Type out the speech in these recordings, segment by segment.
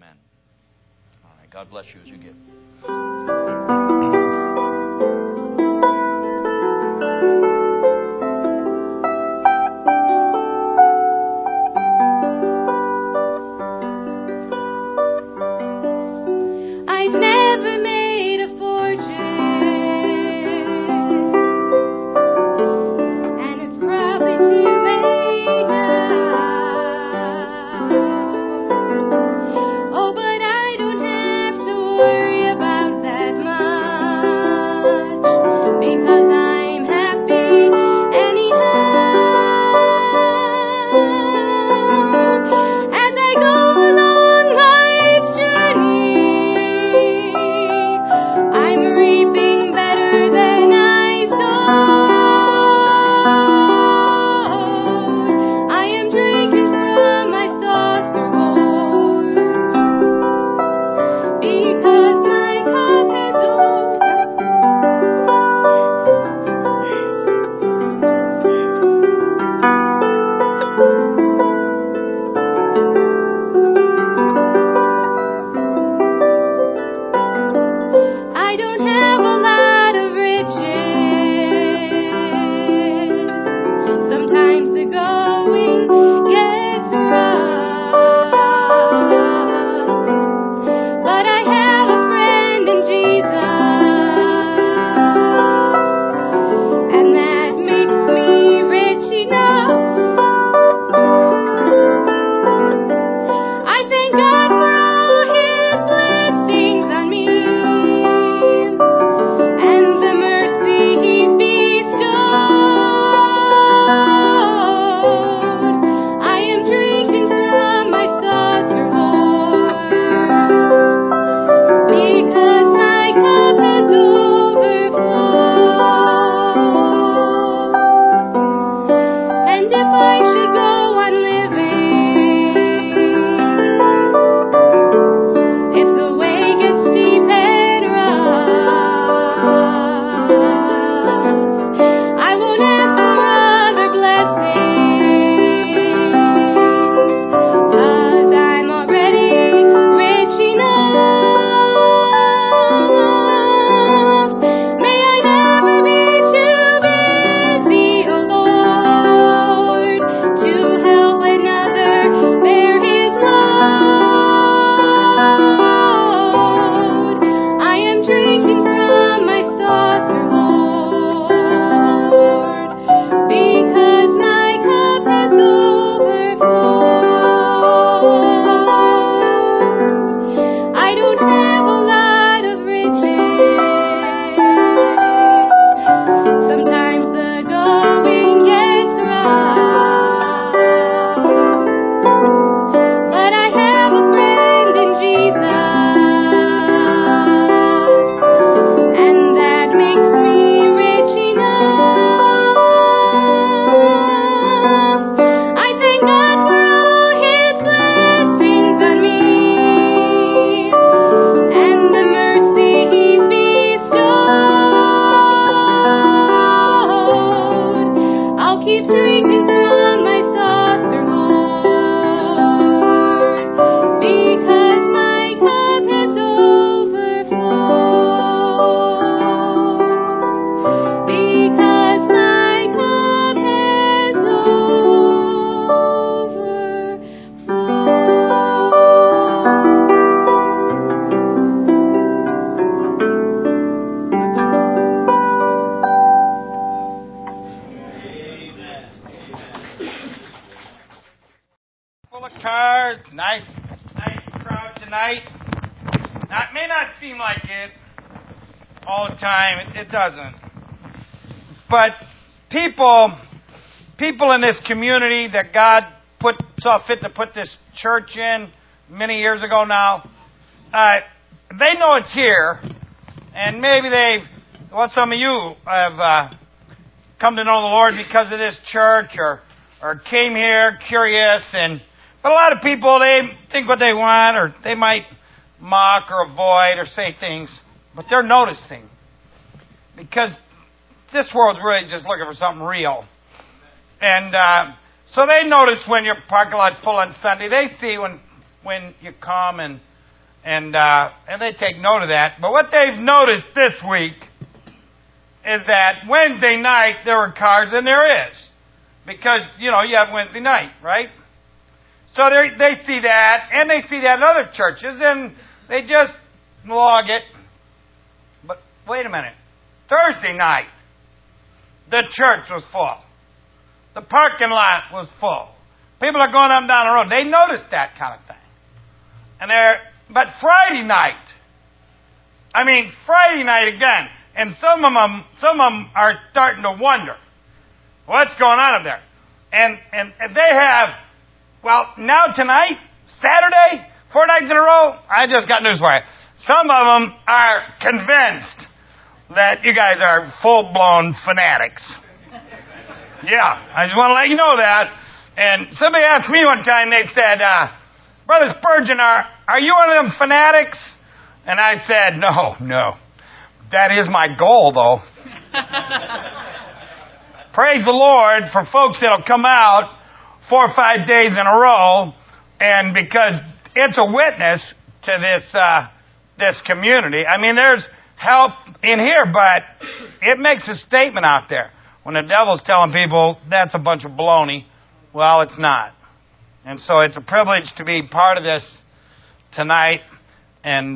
Amen. All right. God bless you as you give. Nice crowd tonight. That may not seem like it all the time. It doesn't. But people in this community that God saw fit to put this church in many years ago now, they know it's here, and maybe some of you have come to know the Lord because of this church, or came here curious, but a lot of people, they think what they want, or they might mock or avoid or say things, but they're noticing, because this world's really just looking for something real. And so they notice when your parking lot's full on Sunday. They see when you come and And they take note of that. But what they've noticed this week is that Wednesday night there were cars, and there is. Because, you have Wednesday night, right? So they see that, and they see that in other churches, and they just log it. But wait a minute. Thursday night, the church was full. The parking lot was full. People are going up and down the road. They noticed that kind of thing. But Friday night again, and some of them are starting to wonder what's going on up there. And they have, now tonight, Saturday, 4 nights in a row, I just got news for you. Some of them are convinced that you guys are full-blown fanatics. Yeah, I just want to let you know that. And somebody asked me one time, they said, Brother Spurgeon, are you one of them fanatics? And I said, no. That is my goal, though. Praise the Lord for folks that'll come out 4 or 5 days in a row, and because it's a witness to this community. I mean, there's help in here, but it makes a statement out there. When the devil's telling people that's a bunch of baloney, well, it's not. And so it's a privilege to be part of this tonight. And,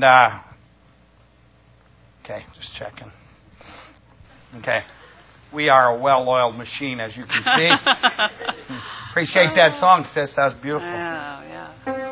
okay, just checking. Okay. We are a well-oiled machine, as you can see. Appreciate that song, sis. That was beautiful. Yeah.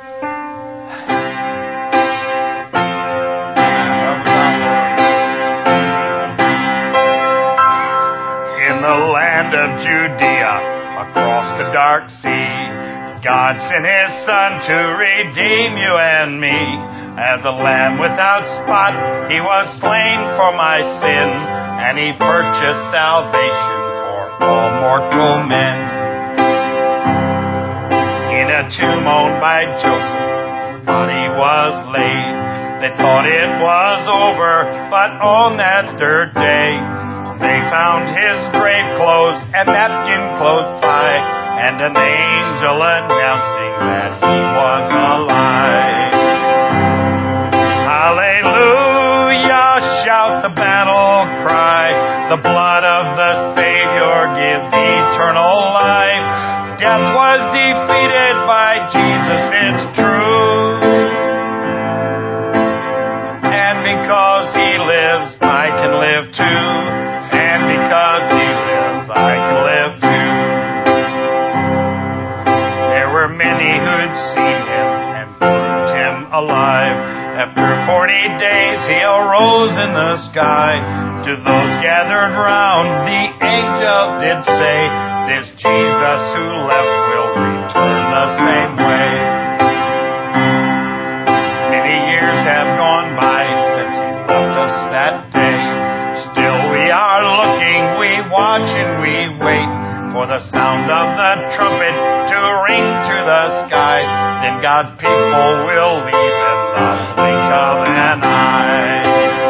In the land of Judea, across the dark sea, God sent His Son to redeem you and me. As a lamb without spot, He was slain for my sin, and He purchased salvation for all mortal men. In a tomb owned by Joseph, His body was laid. They thought it was over, but on that third day, they found His grave clothes and napkin close by, and an angel announcing that He was alive. Hallelujah, shout the battle cry. The blood of the Savior gives eternal life. Death was defeated by Jesus, it's true. And because He lives, I can live too. And because He lives, I can live too. There were many who'd seen Him and proved Him alive. After 40 days He arose in the sky. To those gathered round, the angel did say, this Jesus who left will return the same way. Many years have gone by since He left us that day. Still we are looking, we watch and we wait for the sound of the trumpet to ring through the skies. Then God's people will leave in the blink of an eye.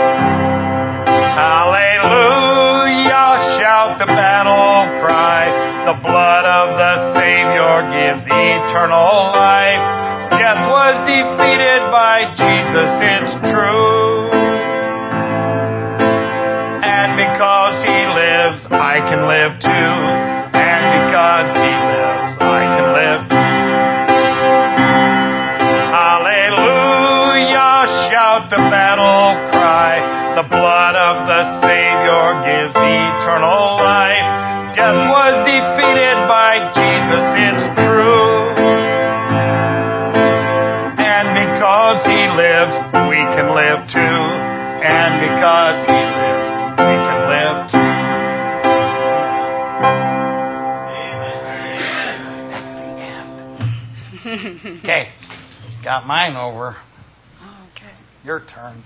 Hallelujah, shout the battle cry. The blood of the Savior gives eternal life. Death was defeated by Jesus, it's true. And because He lives, I can live too. And because He lives, I can live too. Hallelujah, shout the battle cry. The blood of the Savior gives eternal life. Death was defeated by Jesus, it's true. And because He lives, we can live too. And because He lives, we can live too. Okay, got mine over. Okay. Your turn.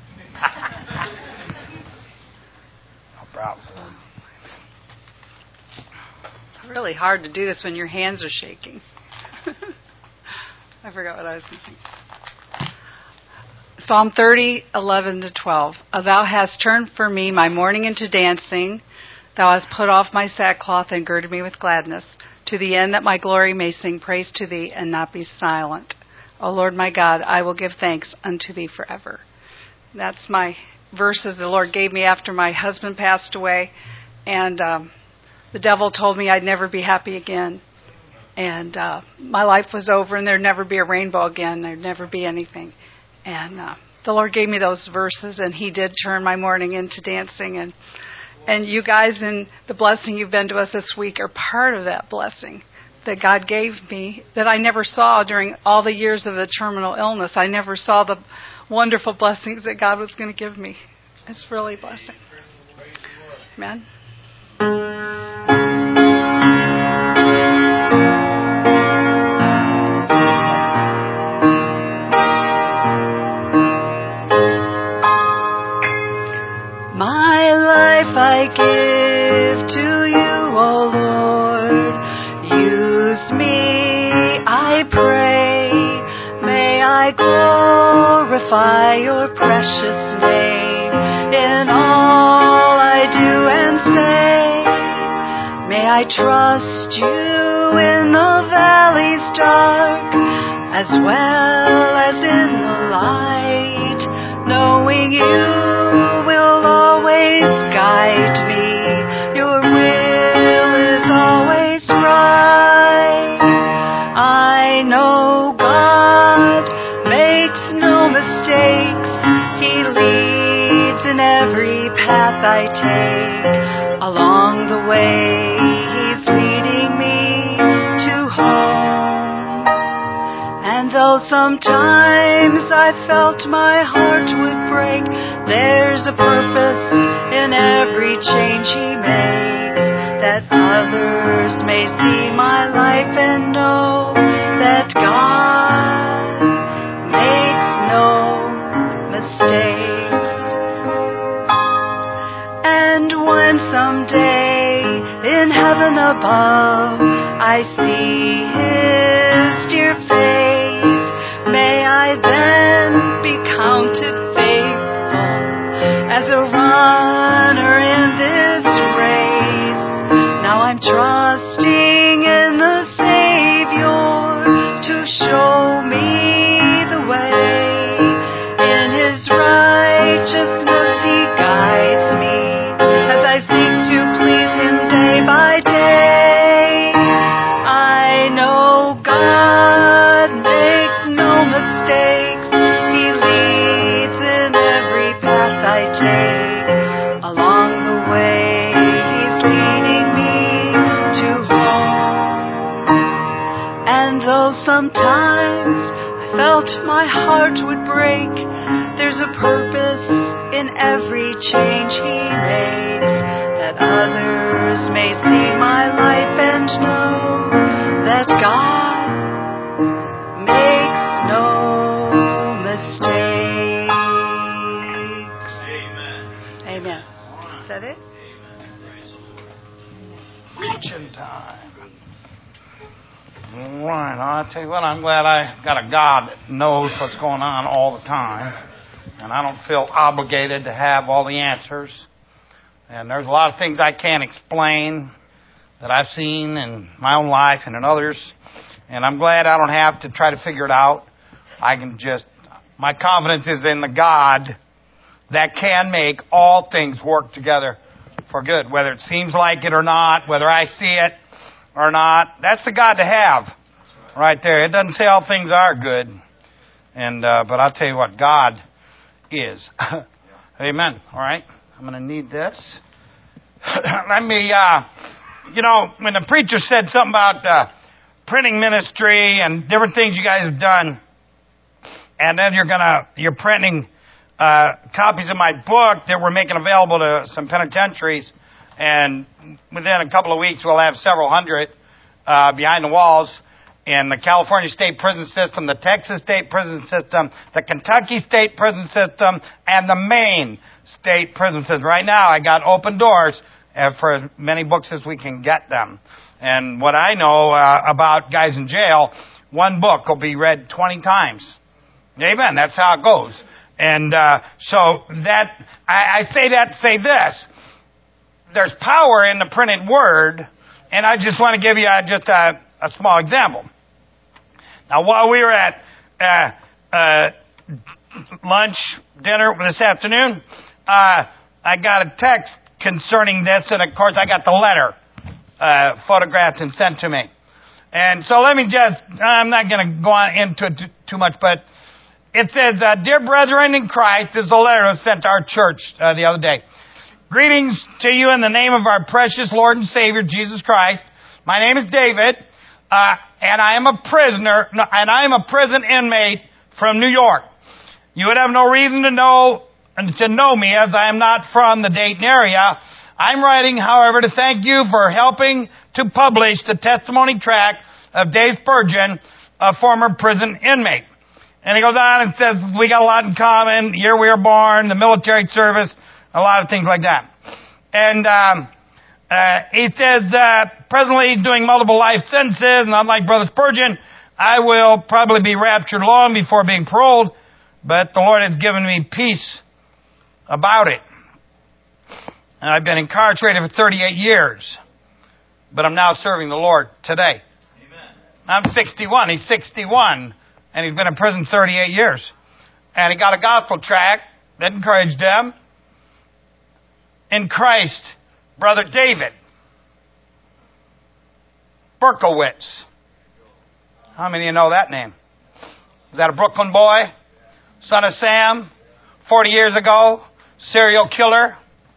No problem. It's really hard to do this when your hands are shaking. I forgot what I was thinking. Psalm 30, 11-12. Thou hast turned for me my mourning into dancing. Thou hast put off my sackcloth and girded me with gladness, to the end that my glory may sing praise to Thee and not be silent. O Lord my God, I will give thanks unto thee forever. That's my verses the Lord gave me after my husband passed away. And the devil told me I'd never be happy again. And my life was over and there'd never be a rainbow again. There'd never be anything. And the Lord gave me those verses, and He did turn my morning into dancing. And you guys, and the blessing you've been to us this week, are part of that blessing that God gave me that I never saw during all the years of the terminal illness. I never saw the wonderful blessings that God was going to give me. It's really a blessing. Amen. My life I give to you, O Lord. Use me, I pray. May I glorify your precious name in all I do and say. May I trust you in the valleys dark as well as in the light, knowing you will always guide me. Your will is always right. I know God makes no mistakes. He leads in every path I take. Along the way, He's leading me to home. And though sometimes I felt my heart would break, there's a purpose in every change He makes, that others may see my life and know that God makes no mistakes. And when someday in heaven above I see His dear face, may I then be counted faithful as a runner in this race. Now I'm trusting in the Savior to show me the way. In His righteousness He guides me as I seek to please Him day by day. I know God makes no mistakes. He leads in every path I take. Along the way, He's leading me to home. And though sometimes I felt my heart would break, there's a purpose in every change He makes, that others may see my life and know that God makes no mistakes. Amen. Is that it? Preaching time. All right, I'll tell you what, I'm glad I got a God that knows what's going on all the time, and I don't feel obligated to have all the answers. And there's a lot of things I can't explain that I've seen in my own life and in others, and I'm glad I don't have to try to figure it out. I can just, my confidence is in the God that can make all things work together for good, whether it seems like it or not, whether I see it or not. That's the God to have right there. It doesn't say all things are good, and but I'll tell you what, God is. Amen. All right, I'm going to need this. Let me, when the preacher said something about printing ministry and different things you guys have done, and then you're printing copies of my book that we're making available to some penitentiaries, and within a couple of weeks we'll have several hundred behind the walls in the California State Prison System, the Texas State Prison System, the Kentucky State Prison System, and the Maine State Prison System. Right now I got open doors for as many books as we can get them. And what I know about guys in jail, one book will be read 20 times. Amen. That's how it goes. And so that I say that to say this. There's power in the printed word, and I just want to give you just a small example. Now, while we were at lunch, dinner this afternoon, I got a text concerning this, and of course I got the letter photographed and sent to me. And so let me I'm not going to go on into it too much, but it says, Dear brethren in Christ, this is a letter that was sent to our church the other day. Greetings to you in the name of our precious Lord and Savior, Jesus Christ. My name is David, and I am a prison inmate from New York. You would have no reason to know me, as I am not from the Dayton area. I'm writing, however, to thank you for helping to publish the testimony tract of Dave Spurgeon, a former prison inmate. And he goes on and says, we got a lot in common, the year we were born, the military service, a lot of things like that. And he says, presently he's doing multiple life sentences, and unlike Brother Spurgeon, I will probably be raptured long before being paroled, but the Lord has given me peace about it. And I've been incarcerated for 38 years, but I'm now serving the Lord today. Amen. I'm 61. He's 61, and he's been in prison 38 years. And he got a gospel tract that encouraged him. In Christ, Brother David Berkowitz. How many of you know that name? Is that a Brooklyn boy? Son of Sam? 40 years ago? Serial killer?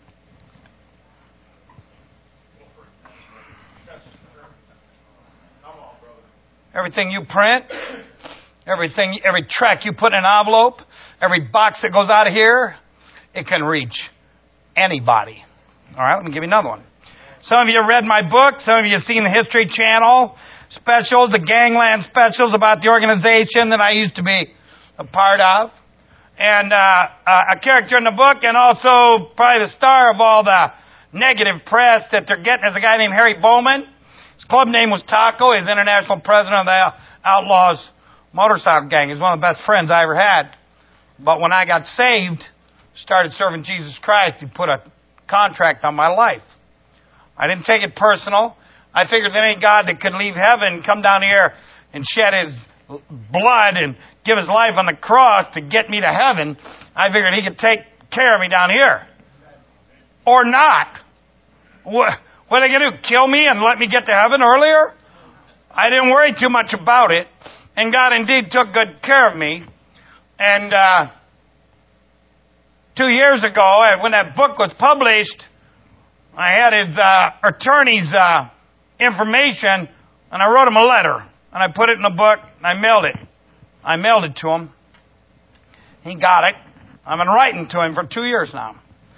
Everything you print, every tract you put in an envelope, every box that goes out of here, it can reach anybody. All right, let me give you another one. Some of you have read my book. Some of you have seen the History Channel specials, the Gangland specials about the organization that I used to be a part of. And a character in the book, and also probably the star of all the negative press that they're getting is a guy named Harry Bowman. His club name was Taco. He's international president of the Outlaws motorcycle gang. He's one of the best friends I ever had. But when I got saved, started serving Jesus Christ, he put a contract on my life. I didn't take it personal. I figured that any God that could leave heaven, come down here and shed his blood and give his life on the cross to get me to heaven, I figured he could take care of me down here. Or not. What are they going to do? Kill me and let me get to heaven earlier? I didn't worry too much about it. And God indeed took good care of me. And 2 years ago, when that book was published, I had his attorney's information, and I wrote him a letter. And I put it in a book, and I mailed it. I mailed it to him. He got it. I've been writing to him for 2 years now.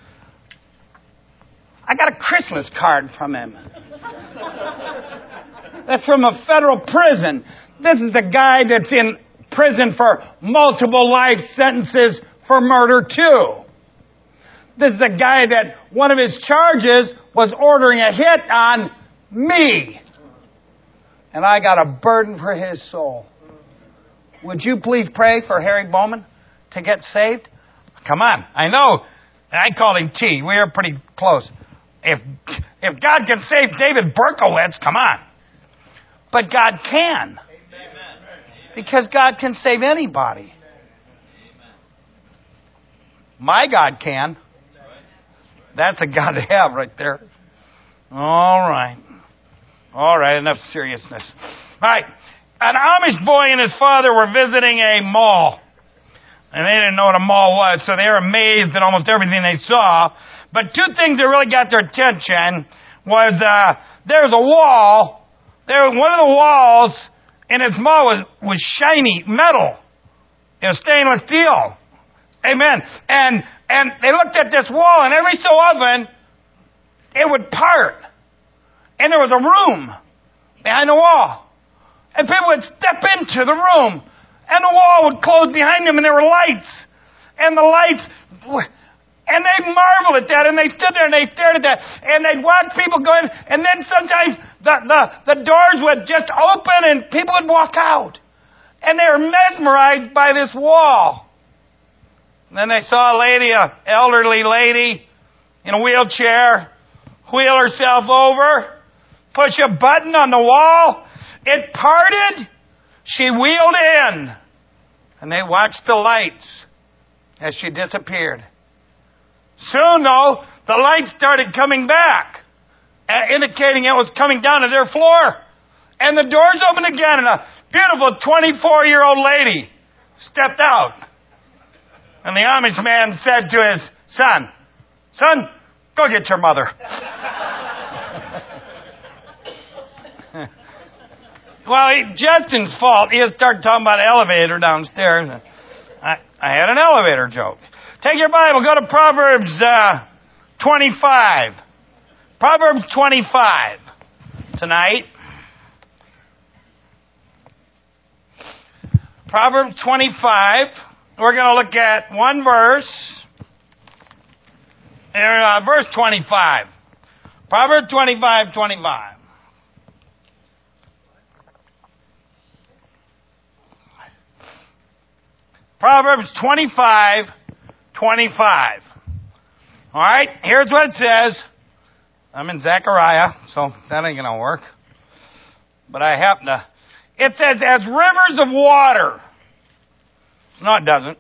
I got a Christmas card from him. That's from a federal prison. This is the guy that's in prison for multiple life sentences for murder too. This is a guy that one of his charges was ordering a hit on me. And I got a burden for his soul. Would you please pray for Harry Bowman to get saved? Come on. I know. I called him T. We are pretty close. If God can save David Berkowitz, come on. But God can. Because God can save anybody. My God can. That's a God to have right there. All right. All right, enough seriousness. All right. An Amish boy and his father were visiting a mall. And they didn't know what a mall was, so they were amazed at almost everything they saw. But two things that really got their attention was there's a wall. One of the walls in this mall was shiny metal. It was stainless steel. Amen. And they looked at this wall, and every so often, it would part. And there was a room behind the wall. And people would step into the room. And the wall would close behind them, and there were lights. And the lights... And they marveled at that, and they stood there, and they stared at that. And they'd watch people go in, and then sometimes the doors would just open, and people would walk out. And they were mesmerized by this wall. And then they saw a lady, an elderly lady, in a wheelchair, wheel herself over, push a button on the wall. It parted. She wheeled in. And they watched the lights as she disappeared. Soon, though, the lights started coming back, indicating it was coming down to their floor. And the doors opened again, and a beautiful 24-year-old lady stepped out. And the Amish man said to his son, "Son, go get your mother." Well, Justin's fault. He started talking about an elevator downstairs. I had an elevator joke. Take your Bible, go to Proverbs 25. Proverbs 25 tonight. Proverbs 25. We're going to look at one verse. Verse 25. Proverbs 25:25. Proverbs 25:25. All right, here's what it says. I'm in Zechariah, so that ain't going to work. But I happen to. It says, as rivers of water. No, it doesn't.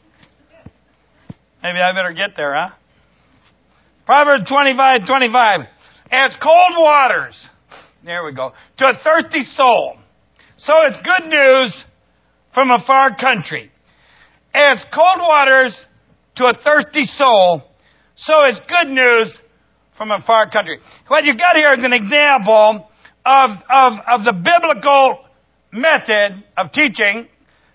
Maybe I better get there, huh? Proverbs 25:25. As cold waters. There we go. To a thirsty soul. So it's good news from a far country. As cold waters to a thirsty soul, so it's good news from a far country. What you got here is an example of the biblical method of teaching.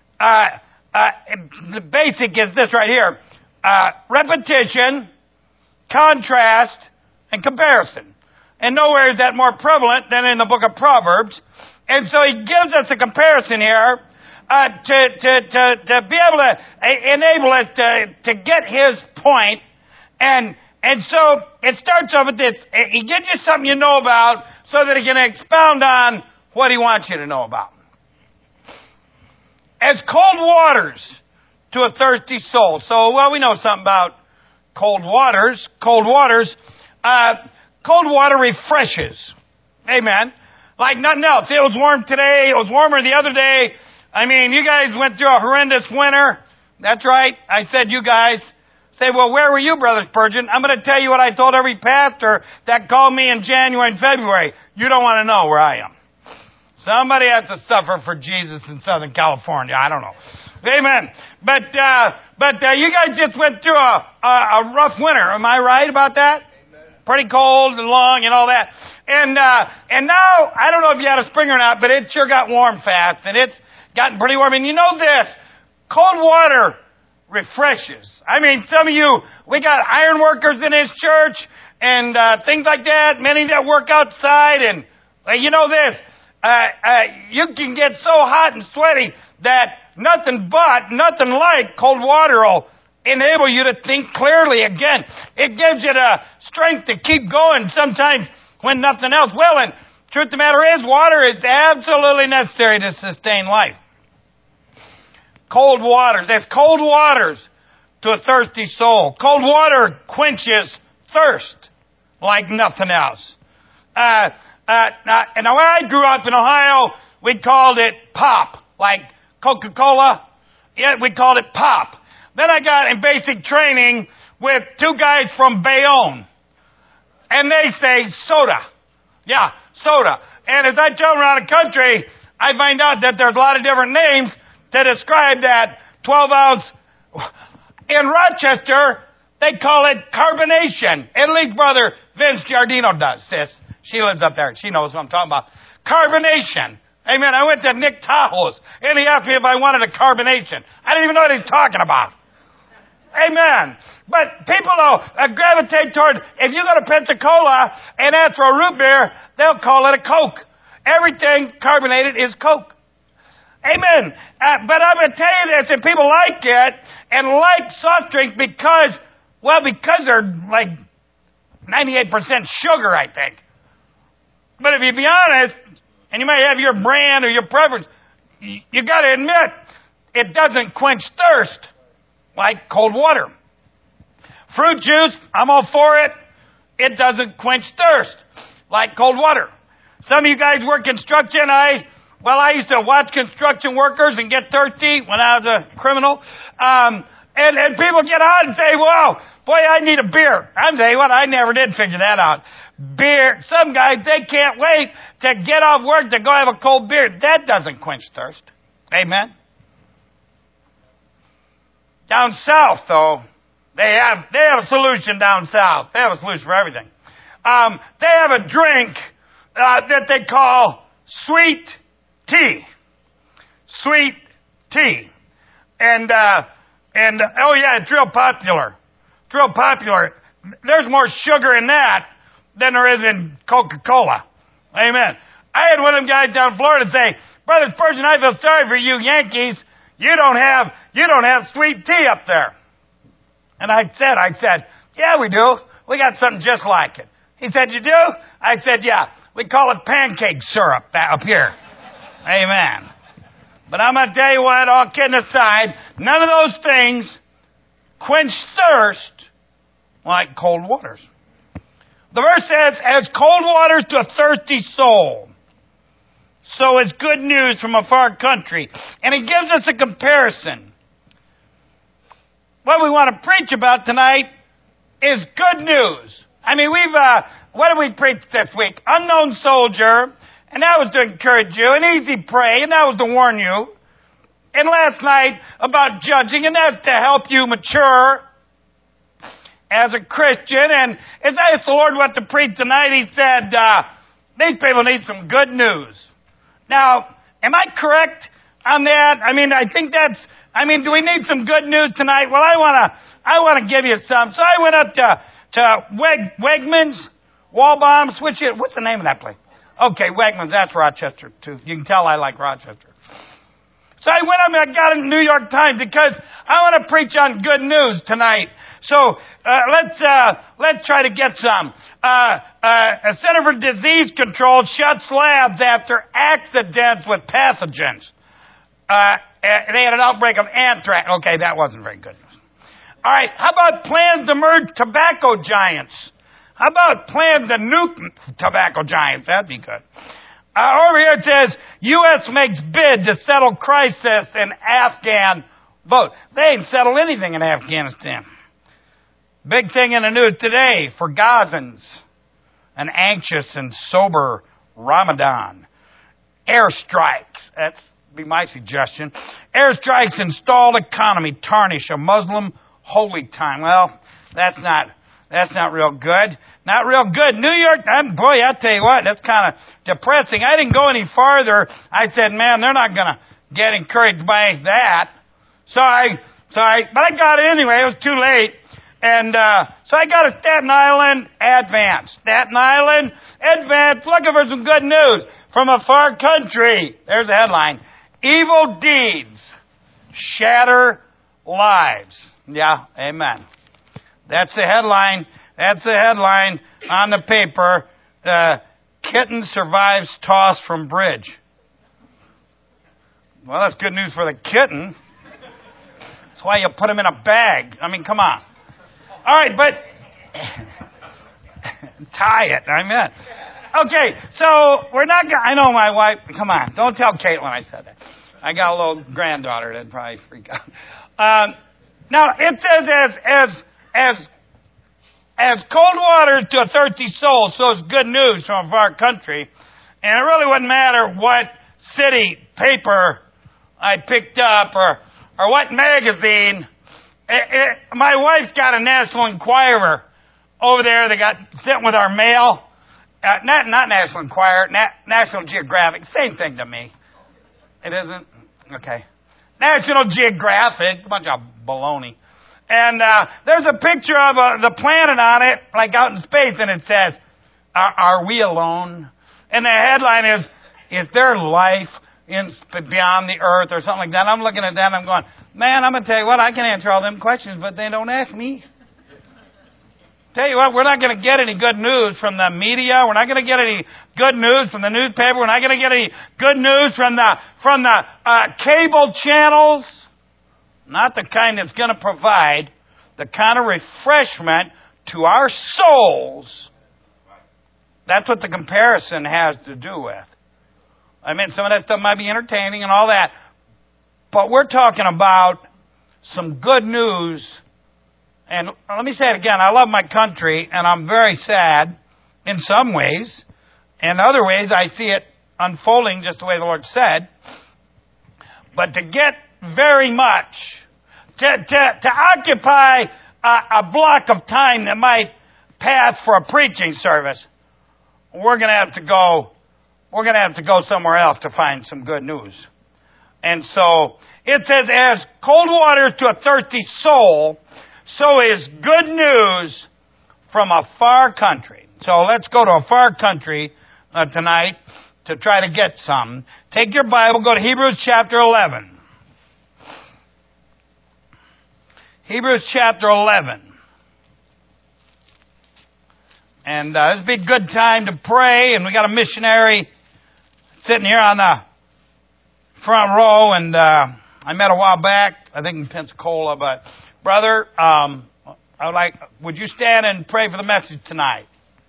The basic is this right here. Repetition, contrast, and comparison. And nowhere is that more prevalent than in the book of Proverbs. And so he gives us a comparison here to be able to enable us to get his point. And so it starts off with this. He gives you something you know about so that he can expound on what he wants you to know about. As cold waters to a thirsty soul. So, well, we know something about cold waters. Cold water refreshes. Amen. Like nothing else. It was warm today. It was warmer the other day. I mean, you guys went through a horrendous winter. That's right. I said you guys. Say, well, where were you, Brother Spurgeon? I'm going to tell you what I told every pastor that called me in January and February. You don't want to know where I am. Somebody has to suffer for Jesus in Southern California. I don't know. Amen. But you guys just went through a rough winter. Am I right about that? Amen. Pretty cold and long and all that. And now, I don't know if you had a spring or not, but it sure got warm fast, and it's gotten pretty warm. And you know this, cold water refreshes. I mean, some of you, we got iron workers in this church and things like that, many that work outside, and you know this, you can get so hot and sweaty that nothing like cold water will enable you to think clearly again. It gives you the strength to keep going sometimes when nothing else will. And truth of the matter is, water is absolutely necessary to sustain life. Cold waters. There's cold waters to a thirsty soul. Cold water quenches thirst like nothing else. And when I grew up in Ohio, we called it pop, like Coca-Cola. Yeah, we called it pop. Then I got in basic training with two guys from Bayonne. And they say soda. Yeah, soda. And as I travel around the country, I find out that there's a lot of different names to describe that 12-ounce. In Rochester, they call it carbonation. At least Brother Vince Giardino does, sis. She lives up there. She knows what I'm talking about. Carbonation. Amen. I went to Nick Tahoe's, and he asked me if I wanted a carbonation. I didn't even know what he was talking about. Amen. But people gravitate toward, if you go to Pensacola and ask for a root beer, they'll call it a Coke. Everything carbonated is Coke. Amen. But I'm going to tell you this, and people like it and like soft drink because they're like 98% sugar, I think. But if you be honest, and you may have your brand or your preference, you got to admit, it doesn't quench thirst like cold water. Fruit juice, I'm all for it. It doesn't quench thirst like cold water. Some of you guys work construction. I Well, I used to watch construction workers and get thirsty when I was a criminal. And people get on and say, "Well, boy, I need a beer." I'm saying, "What? I never did figure that out." Beer. Some guys, they can't wait to get off work to go have a cold beer. That doesn't quench thirst. Amen. Down south, though, they have a solution down south. They have a solution for everything. They have a drink that they call sweet tea. Sweet tea. And oh yeah, it's real popular. It's real popular. There's more sugar in that than there is in Coca-Cola. Amen. I had one of them guys down in Florida say, "Brother Spurgeon, I feel sorry for you Yankees. You don't have sweet tea up there." And I said, "Yeah, we do. We got something just like it." He said, "You do?" I said, "Yeah. We call it pancake syrup up here." Amen. But I'm going to tell you what, all kidding aside, none of those things quench thirst like cold waters. The verse says, "As cold waters to a thirsty soul, so is good news from a far country." And it gives us a comparison. What we want to preach about tonight is good news. I mean, what did we preach this week? Unknown soldier, and that was to encourage you. An easy prey, and that was to warn you. And last night about judging, and that's to help you mature as a Christian. And as I asked the Lord what to preach tonight, He said, these people need some good news. Now, am I correct on that? I mean, do we need some good news tonight? Well, I want to give you some. So I went up to Wegmans, Waldbaum's, what's the name of that place? Okay, Wegmans, that's Rochester too. You can tell I like Rochester. So I went up and I got it in the New York Times because I want to preach on good news tonight. So let's try to get some. A Center for Disease Control shuts labs after accidents with pathogens. They had an outbreak of anthrax. Okay, that wasn't very good news. All right, how about plans to merge tobacco giants? How about plans to nuke tobacco giants? That'd be good. Over here it says, U.S. makes bid to settle crisis in Afghan vote. They ain't settled anything in Afghanistan. Big thing in the news today for Gazans. An anxious and sober Ramadan. Airstrikes. That's be my suggestion. Airstrikes in stalled economy tarnish a Muslim holy time. Well, that's not real good. Not real good. New York, boy, I tell you what, that's kind of depressing. I didn't go any farther. I said, man, they're not going to get encouraged by that. But I got it anyway. It was too late. And so I got a Staten Island Advance. Staten Island Advance, looking for some good news from a far country. There's the headline. Evil deeds shatter lives. Yeah, amen. That's the headline. That's the headline on the paper. Kitten survives toss from bridge. Well, that's good news for the kitten. That's why you put him in a bag. I mean, come on. All right, but tie it. I meant. Okay, so we're not going to... I know my wife... Come on, don't tell Caitlin I said that. I got a little granddaughter that'd probably freak out. Now, it says as cold water to a thirsty soul, so it's good news from a far country. And it really wouldn't matter what city paper I picked up or what magazine. My wife's got a National Enquirer over there. They got sent with our mail. Not National Enquirer, National Geographic. Same thing to me. It isn't? Okay. National Geographic. A bunch of baloney. And there's a picture of the planet on it, like out in space, and it says, are we alone? And the headline is there life beyond the earth or something like that? I'm looking at that and I'm going, man, I'm going to tell you what, I can answer all them questions, but they don't ask me. Tell you what, we're not going to get any good news from the media. We're not going to get any good news from the newspaper. We're not going to get any good news from the cable channels. Not the kind that's going to provide the kind of refreshment to our souls. That's what the comparison has to do with. I mean, some of that stuff might be entertaining and all that. But we're talking about some good news. And let me say it again. I love my country, and I'm very sad in some ways. In other ways, I see it unfolding just the way the Lord said. But to get very much, to occupy a block of time that might pass for a preaching service, we're going to have to go somewhere else to find some good news. And so it says, as cold water to a thirsty soul, so is good news from a far country. So let's go to a far country tonight to try to get some. Take your Bible, go to Hebrews chapter 11. Hebrews chapter 11. And this would be a good time to pray. And we got a missionary sitting here on the front row. And I met a while back, I think in Pensacola. But brother, would you stand and pray for the message tonight?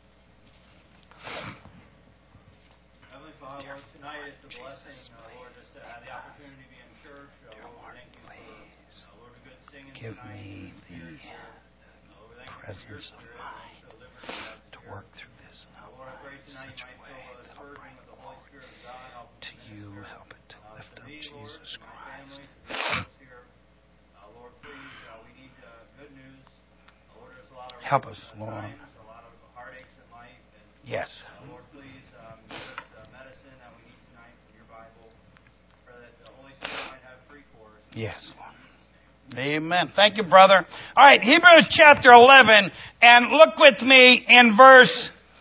Heavenly Father, Lord, tonight it's a blessing, Lord, just to have the opportunity to be in church. Lord, thank you for, Lord, the good singing Give tonight. me the presence of mind to work through this. And I Lord, I pray tonight you might fill us fervent with the Holy Spirit of God. Help us to you, help it to lift up Jesus Lord, my family, Christ. here. Lord, please, we need good news. Lord, there's a lot of Help us, Lord. times, a lot of heartaches in life. And, Yes. Lord, please give us medicine that we need tonight from your Bible. Pray that the Holy Spirit might have free for us. Yes, Lord. Amen. Thank you, brother. All right, Hebrews chapter 11, and look with me in verse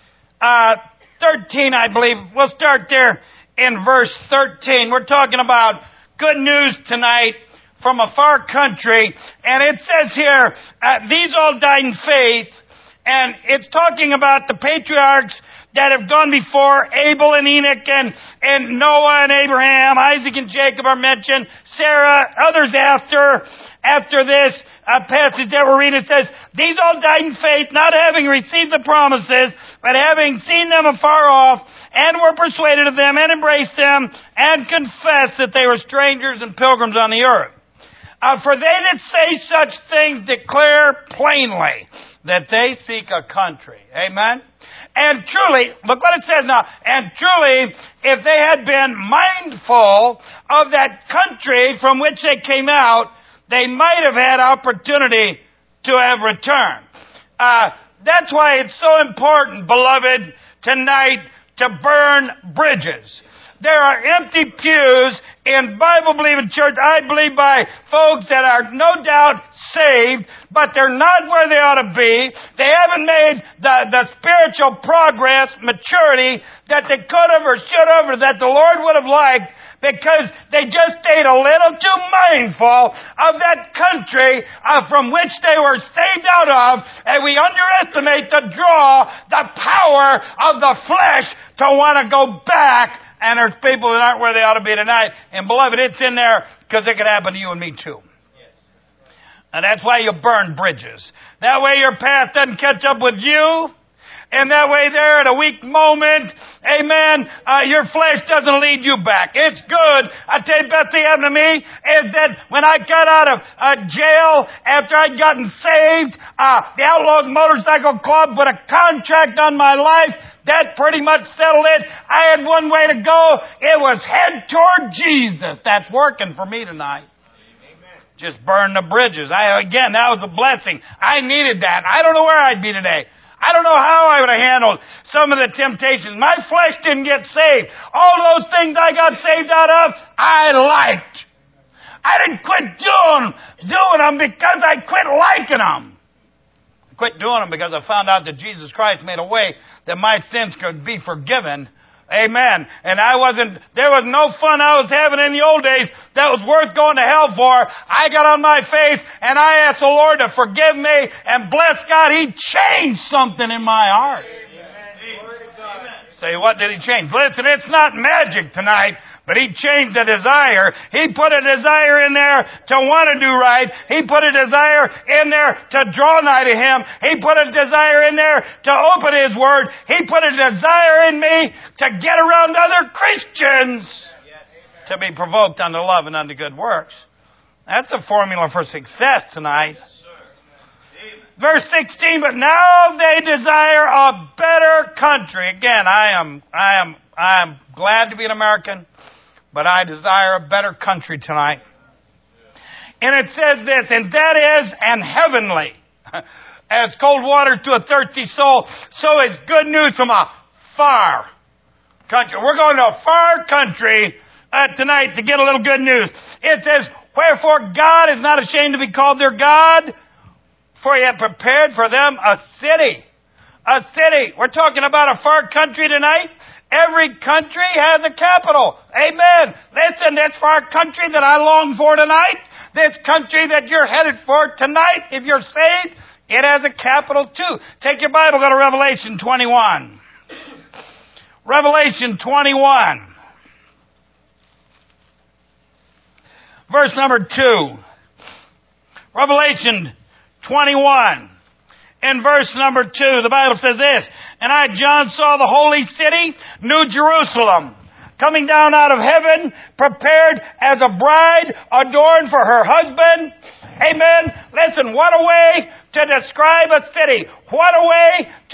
13, I believe. We'll start there in verse 13. We're talking about good news tonight from a far country, and it says here, these all died in faith, and it's talking about the patriarchs that have gone before, Abel and Enoch and Noah and Abraham, Isaac and Jacob are mentioned, Sarah, others after this passage that we're reading. It says, these all died in faith, not having received the promises, but having seen them afar off, and were persuaded of them, and embraced them, and confessed that they were strangers and pilgrims on the earth. For they that say such things declare plainly that they seek a country. Amen? And truly, look what it says now, and truly, if they had been mindful of that country from which they came out, they might have had opportunity to have returned. That's why it's so important, beloved, tonight to burn bridges. There are empty pews in Bible-believing church, I believe, by folks that are no doubt saved, but they're not where they ought to be. They haven't made the spiritual progress, maturity that they could have or should have or that the Lord would have liked, because they just stayed a little too mindful of that country from which they were saved out of, and we underestimate the draw, the power of the flesh to want to go back. And there's people that aren't where they ought to be tonight. And beloved, it's in there because it could happen to you and me too. And that's why you burn bridges. That way your past doesn't catch up with you. And that way there at a weak moment, amen, your flesh doesn't lead you back. It's good. I tell you, best thing happened to me is that when I got out of jail after I'd gotten saved, the Outlaws Motorcycle Club put a contract on my life. That pretty much settled it. I had one way to go. It was head toward Jesus. That's working for me tonight. Amen. Just burn the bridges. Again, that was a blessing. I needed that. I don't know where I'd be today. I don't know how I would have handled some of the temptations. My flesh didn't get saved. All those things I got saved out of, I liked. I didn't quit doing them because I quit liking them. Quit doing them because I found out that Jesus Christ made a way that my sins could be forgiven. Amen. And there was no fun I was having in the old days that was worth going to hell for. I got on my face and I asked the Lord to forgive me, and bless God, He changed something in my heart. Amen. Say, what did he change? Listen, it's not magic tonight, but he changed the desire. He put a desire in there to want to do right. He put a desire in there to draw nigh to him. He put a desire in there to open his word. He put a desire in me to get around other Christians, to be provoked unto love and unto good works. That's a formula for success tonight. Verse 16, but now they desire a better country. Again, I am glad to be an American, but I desire a better country tonight. And it says this, and that is an heavenly. As cold water to a thirsty soul, so is good news from a far country. We're going to a far country tonight to get a little good news. It says, wherefore God is not ashamed to be called their God, for he hath prepared for them a city. A city. We're talking about a far country tonight. Every country has a capital. Amen. Listen, that's for our country that I long for tonight. This country that you're headed for tonight, if you're saved, it has a capital too. Take your Bible, go to Revelation 21. Revelation 21. Verse number 2. Revelation 21. In verse number 2, the Bible says this, and I, John, saw the holy city, New Jerusalem, coming down out of heaven, prepared as a bride adorned for her husband. Amen. Listen, what a way to describe a city. What a way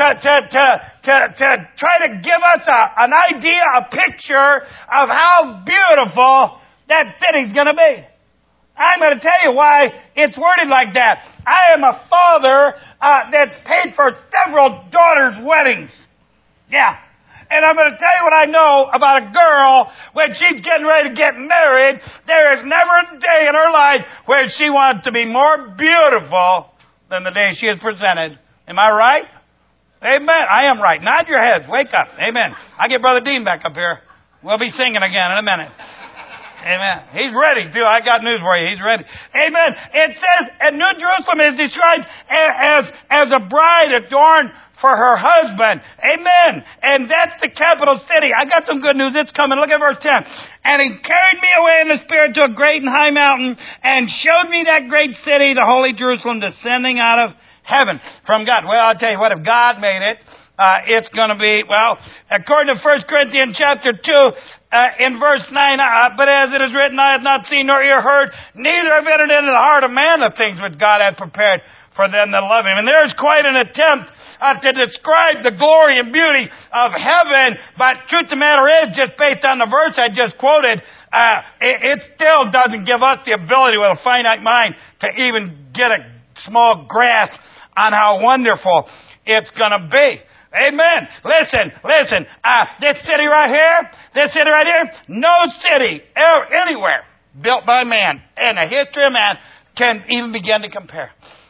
to try to give us an idea, a picture of how beautiful that city's going to be. I'm going to tell you why it's worded like that. I am a father that's paid for several daughters' weddings. Yeah. And I'm going to tell you what I know about a girl when she's getting ready to get married. There is never a day in her life where she wants to be more beautiful than the day she is presented. Am I right? Amen. I am right. Nod your heads. Wake up. Amen. I'll get Brother Dean back up here. We'll be singing again in a minute. Amen. He's ready, too. I got news for you. He's ready. Amen. It says, and New Jerusalem is described as a bride adorned for her husband. Amen. And that's the capital city. I got some good news. It's coming. Look at verse 10. And he carried me away in the Spirit to a great and high mountain and showed me that great city, the holy Jerusalem, descending out of heaven from God. Well, I'll tell you what, if God made it, it's going to be, well, according to 1 Corinthians chapter 2, in verse 9, but as it is written, I have not seen nor ear heard, neither have entered into the heart of man the things which God hath prepared for them that love him. And there's quite an attempt to describe the glory and beauty of heaven, but truth of the matter is, just based on the verse I just quoted, it still doesn't give us the ability with a finite mind to even get a small grasp on how wonderful it's going to be. Amen. Listen. This city right here, no city anywhere built by man in the history of man can even begin to compare.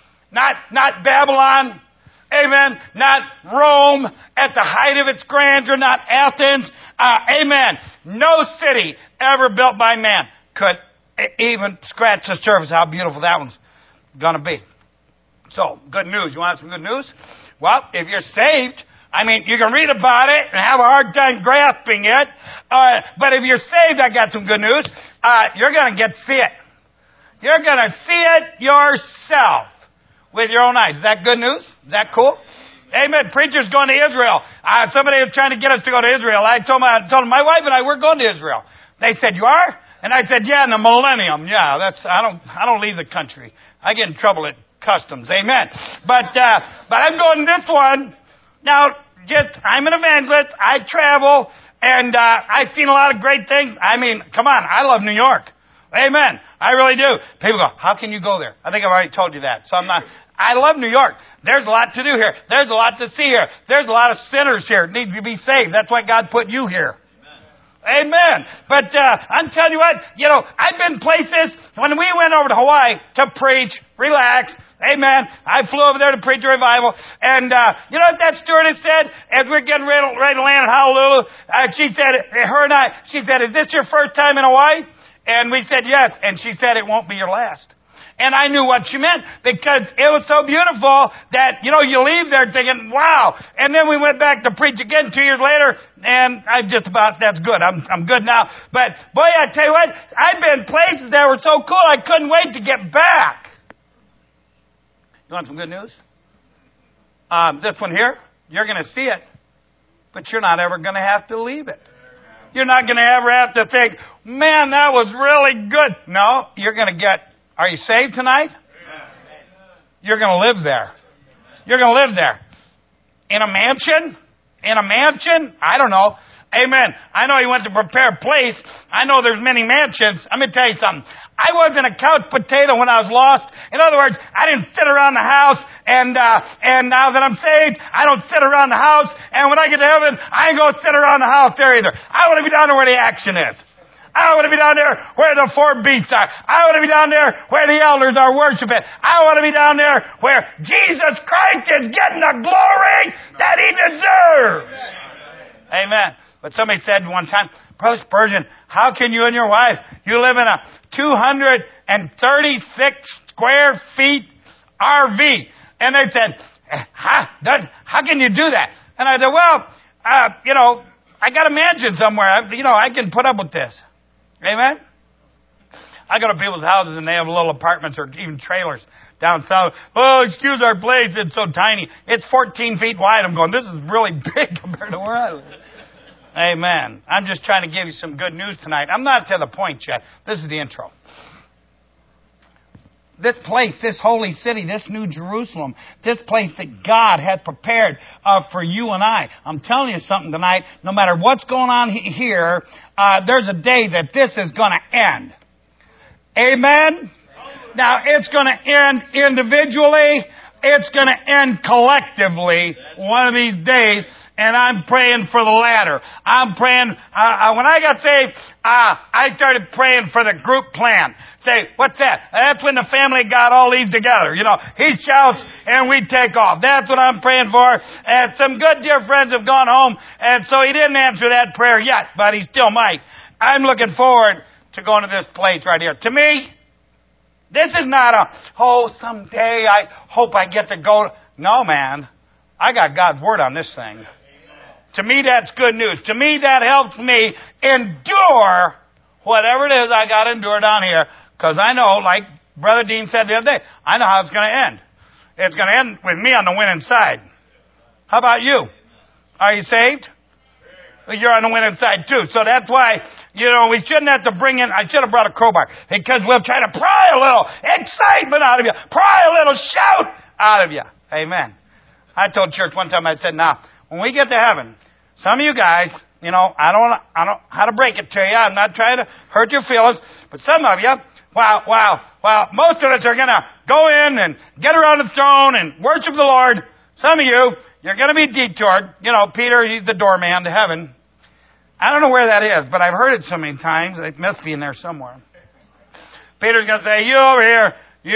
Not Babylon. Amen. Not Rome at the height of its grandeur. Not Athens. Amen. No city ever built by man could even scratch the surface how beautiful that one's going to be. So, good news. You want some good news? Well, if you're saved, I mean, you can read about it and have a hard time grasping it. But if you're saved, I got some good news. You're going to get fit. You're going to see it yourself with your own eyes. Is that good news? Is that cool? Amen. Preacher's going to Israel. Somebody was trying to get us to go to Israel. I told them, my wife and I, we're going to Israel. They said, you are? And I said, yeah, in the millennium. Yeah, I don't leave the country. I get in trouble at customs. Amen. But I'm going to this one. Now, I'm an evangelist. I travel, and I've seen a lot of great things. I mean, come on, I love New York. Amen. I really do. People go, how can you go there? I think I've already told you that. So I love New York. There's a lot to do here. There's a lot to see here. There's a lot of sinners here that need to be saved. That's why God put you here. Amen. But I'm telling you what, I've been places when we went over to Hawaii to preach, relax. Amen. I flew over there to preach a revival. And you know what that stewardess said as we're getting ready to land in Honolulu? She said, is this your first time in Hawaii? And we said, yes. And she said, it won't be your last. And I knew what she meant because it was so beautiful that, you leave there thinking, wow. And then we went back to preach again 2 years later, and that's good. I'm good now. But boy, I tell you what, I've been places that were so cool, I couldn't wait to get back. You want some good news? This one here, you're going to see it, but you're not ever going to have to leave it. You're not going to ever have to think, man, that was really good. No, you're going to are you saved tonight? You're going to live there. You're going to live there. In a mansion? In a mansion? I don't know. Amen. I know you went to prepare a place. I know there's many mansions. Let me tell you something. I wasn't a couch potato when I was lost. In other words, I didn't sit around the house and now that I'm saved, I don't sit around the house. And when I get to heaven, I ain't going to sit around the house there either. I want to be down there where the action is. I want to be down there where the 4 beasts are. I want to be down there where the elders are worshiping. I want to be down there where Jesus Christ is getting the glory that He deserves. Amen. But somebody said one time, Brother Spurgeon, how can you and your wife, you live in a 236 square feet RV? And they said, how can you do that? And I said, well, I got a mansion somewhere. I can put up with this. Amen? I go to people's houses and they have little apartments or even trailers down south. Oh, excuse our place. It's so tiny. It's 14 feet wide. I'm going, this is really big compared to where I live. Amen. I'm just trying to give you some good news tonight. I'm not to the point yet. This is the intro. This place, this holy city, this New Jerusalem, this place that God had prepared for you and I. I'm telling you something tonight. No matter what's going on here, there's a day that this is going to end. Amen? Now, it's going to end individually. It's going to end collectively one of these days. And I'm praying for the latter. I'm praying, when I got saved, I started praying for the group plan. Say, what's that? That's when the family got all these together. He shouts and we take off. That's what I'm praying for. And some good dear friends have gone home, and so he didn't answer that prayer yet, but he still might. I'm looking forward to going to this place right here. To me, this is not someday I hope I get to go. No, man. I got God's Word on this thing. To me, that's good news. To me, that helps me endure whatever it is I got to endure down here. Because I know, like Brother Dean said the other day, I know how it's going to end. It's going to end with me on the winning side. How about you? Are you saved? You're on the winning side too. So that's why, we shouldn't have to bring in, I should have brought a crowbar. Because we'll try to pry a little excitement out of you. Pry a little shout out of you. Amen. I told church one time, I said, now, when we get to heaven, some of you guys, I don't know how to break it to you. I'm not trying to hurt your feelings. But some of you, most of us are going to go in and get around the throne and worship the Lord. Some of you, you're going to be detoured. Peter, he's the doorman to heaven. I don't know where that is, but I've heard it so many times. It must be in there somewhere. Peter's going to say, you over here,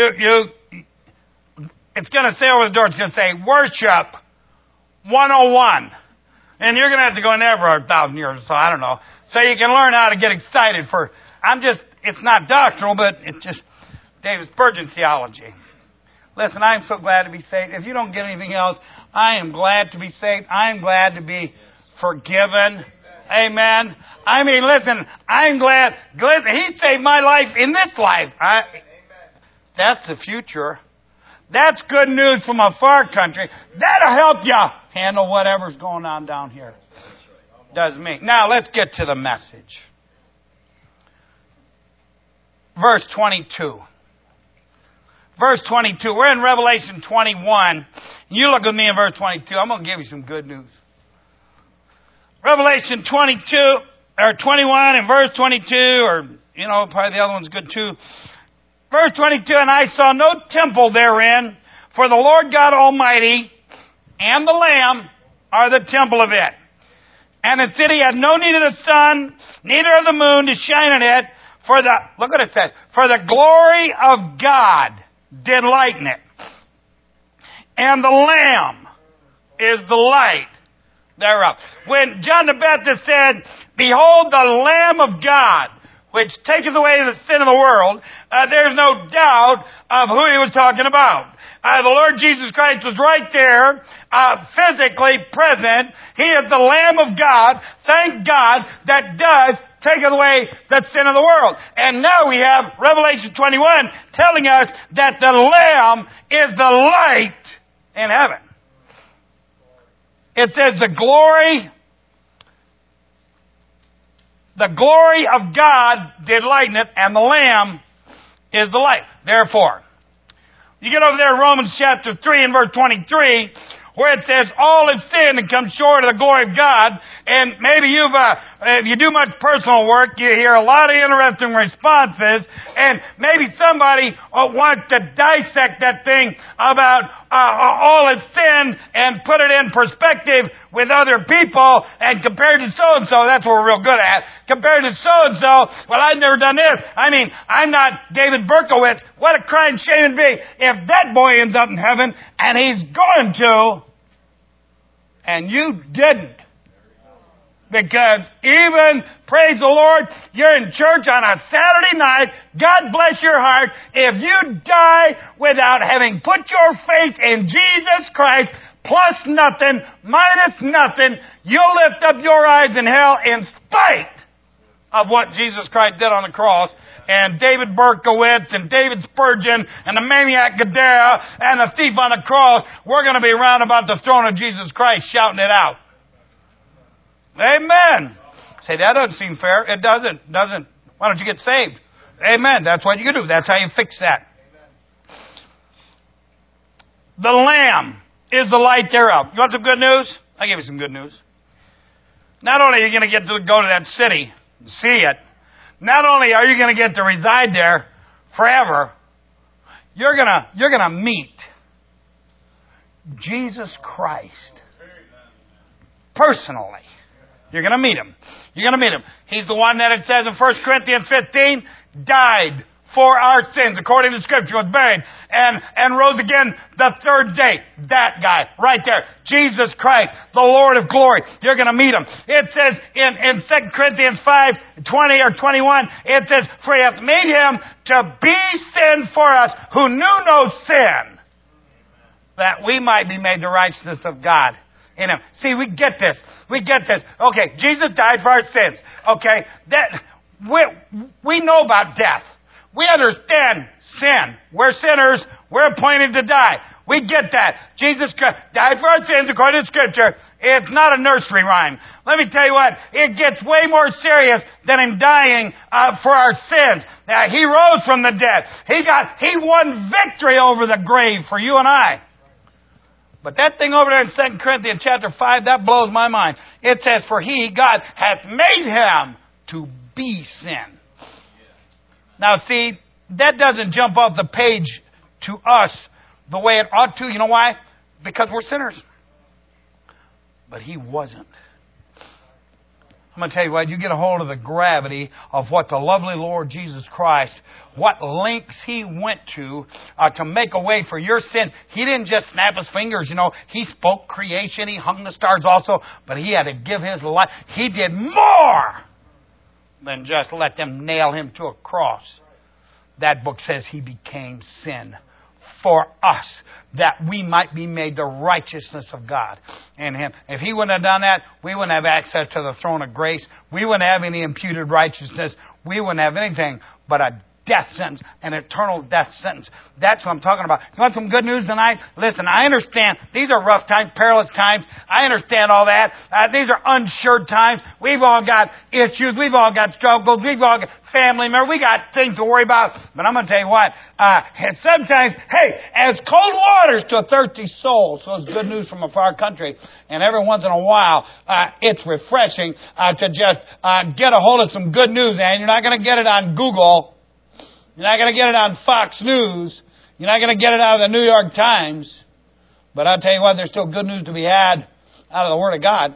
it's going to say over the door, it's going to say, worship 101. And you're going to have to go in there for 1,000 years or so, I don't know. So you can learn how to get excited it's not doctrinal, but it's just David Spurgeon theology. Listen, I'm so glad to be saved. If you don't get anything else, I am glad to be saved. I am glad to be forgiven. Amen. I mean, listen, I'm glad. He saved my life in this life. That's the future. That's good news from a far country. That'll help you handle whatever's going on down here. Does me. Now, let's get to the message. Verse 22. Verse 22. We're in Revelation 21. You look at me in verse 22. I'm going to give you some good news. Revelation 22, or 21 and verse 22, or, probably the other one's good too. Verse 22, and I saw no temple therein, for the Lord God Almighty and the Lamb are the temple of it. And the city had no need of the sun, neither of the moon to shine in it, look what it says, for the glory of God did lighten it. And the Lamb is the light thereof. When John the Baptist said, behold the Lamb of God, which taketh away the sin of the world, there's no doubt of who he was talking about. The Lord Jesus Christ was right there, physically present. He is the Lamb of God, thank God, that does taketh away the sin of the world. And now we have Revelation 21 telling us that the Lamb is the light in heaven. It says the glory of God did lighten it, and the Lamb is the light. Therefore, you get over there, Romans chapter 3 and verse 23, where it says, all have sinned and come short of the glory of God. And maybe if you do much personal work, you hear a lot of interesting responses. And maybe somebody wants to dissect that thing about all have sinned and put it in perspective with other people. And compared to so-and-so, that's what we're real good at. Compared to so-and-so, well, I've never done this. I mean, I'm not David Berkowitz. What a crying shame it'd be if that boy ends up in heaven, and he's going to, and you didn't. Because even, praise the Lord, you're in church on a Saturday night, God bless your heart, if you die without having put your faith in Jesus Christ, plus nothing, minus nothing, you'll lift up your eyes in hell in spite of what Jesus Christ did on the cross. And David Berkowitz and David Spurgeon and the maniac Gadara and the thief on the cross, we're going to be around about the throne of Jesus Christ shouting it out. Amen. Say, that doesn't seem fair. It doesn't. Why don't you get saved? Amen. That's what you can do. That's how you fix that. The Lamb is the light thereof. You want some good news? I'll give you some good news. Not only are you going to get to go to that city and see it, not only are you going to get to reside there forever, you're going to meet Jesus Christ personally. You're going to meet Him. You're going to meet Him. He's the one that it says in 1 Corinthians 15, died for our sins, according to Scripture, was buried, and rose again the third day. That guy, right there. Jesus Christ, the Lord of glory. You're going to meet Him. It says in 2 Corinthians 5:20 or 21, it says, for He hath made Him to be sin for us, who knew no sin, that we might be made the righteousness of God in Him. See, we get this. Okay, Jesus died for our sins. Okay, that we know about death. We understand sin. We're sinners. We're appointed to die. We get that. Jesus Christ died for our sins according to Scripture. It's not a nursery rhyme. Let me tell you what. It gets way more serious than Him dying for our sins. He rose from the dead. He won victory over the grave for you and I. But that thing over there in 2 Corinthians chapter 5, that blows my mind. It says, for He, God, hath made Him to be sin. Now see, that doesn't jump off the page to us the way it ought to. You know why? Because we're sinners. But He wasn't. I'm going to tell you what, you get a hold of the gravity of what the lovely Lord Jesus Christ, what lengths He went to make a way for your sins. He didn't just snap His fingers, you know. He spoke creation. He hung the stars also. But He had to give His life. He did more than just let them nail Him to a cross. That book says He became sin for us, that we might be made the righteousness of God in Him. If He wouldn't have done that, we wouldn't have access to the throne of grace. We wouldn't have any imputed righteousness. We wouldn't have anything but a death sentence, an eternal death sentence. That's what I'm talking about. You want some good news tonight? Listen, I understand these are rough times, perilous times. I understand all that. These are unsure times. We've all got issues. We've all got struggles. We've all got family members. We got things to worry about. But I'm going to tell you what, sometimes, hey, as cold waters to a thirsty soul, so it's good news from a far country. And every once in a while, it's refreshing to just get a hold of some good news. And you're not going to get it on Google. You're not going to get it on Fox News. You're not going to get it out of the New York Times. But I'll tell you what, there's still good news to be had out of the Word of God.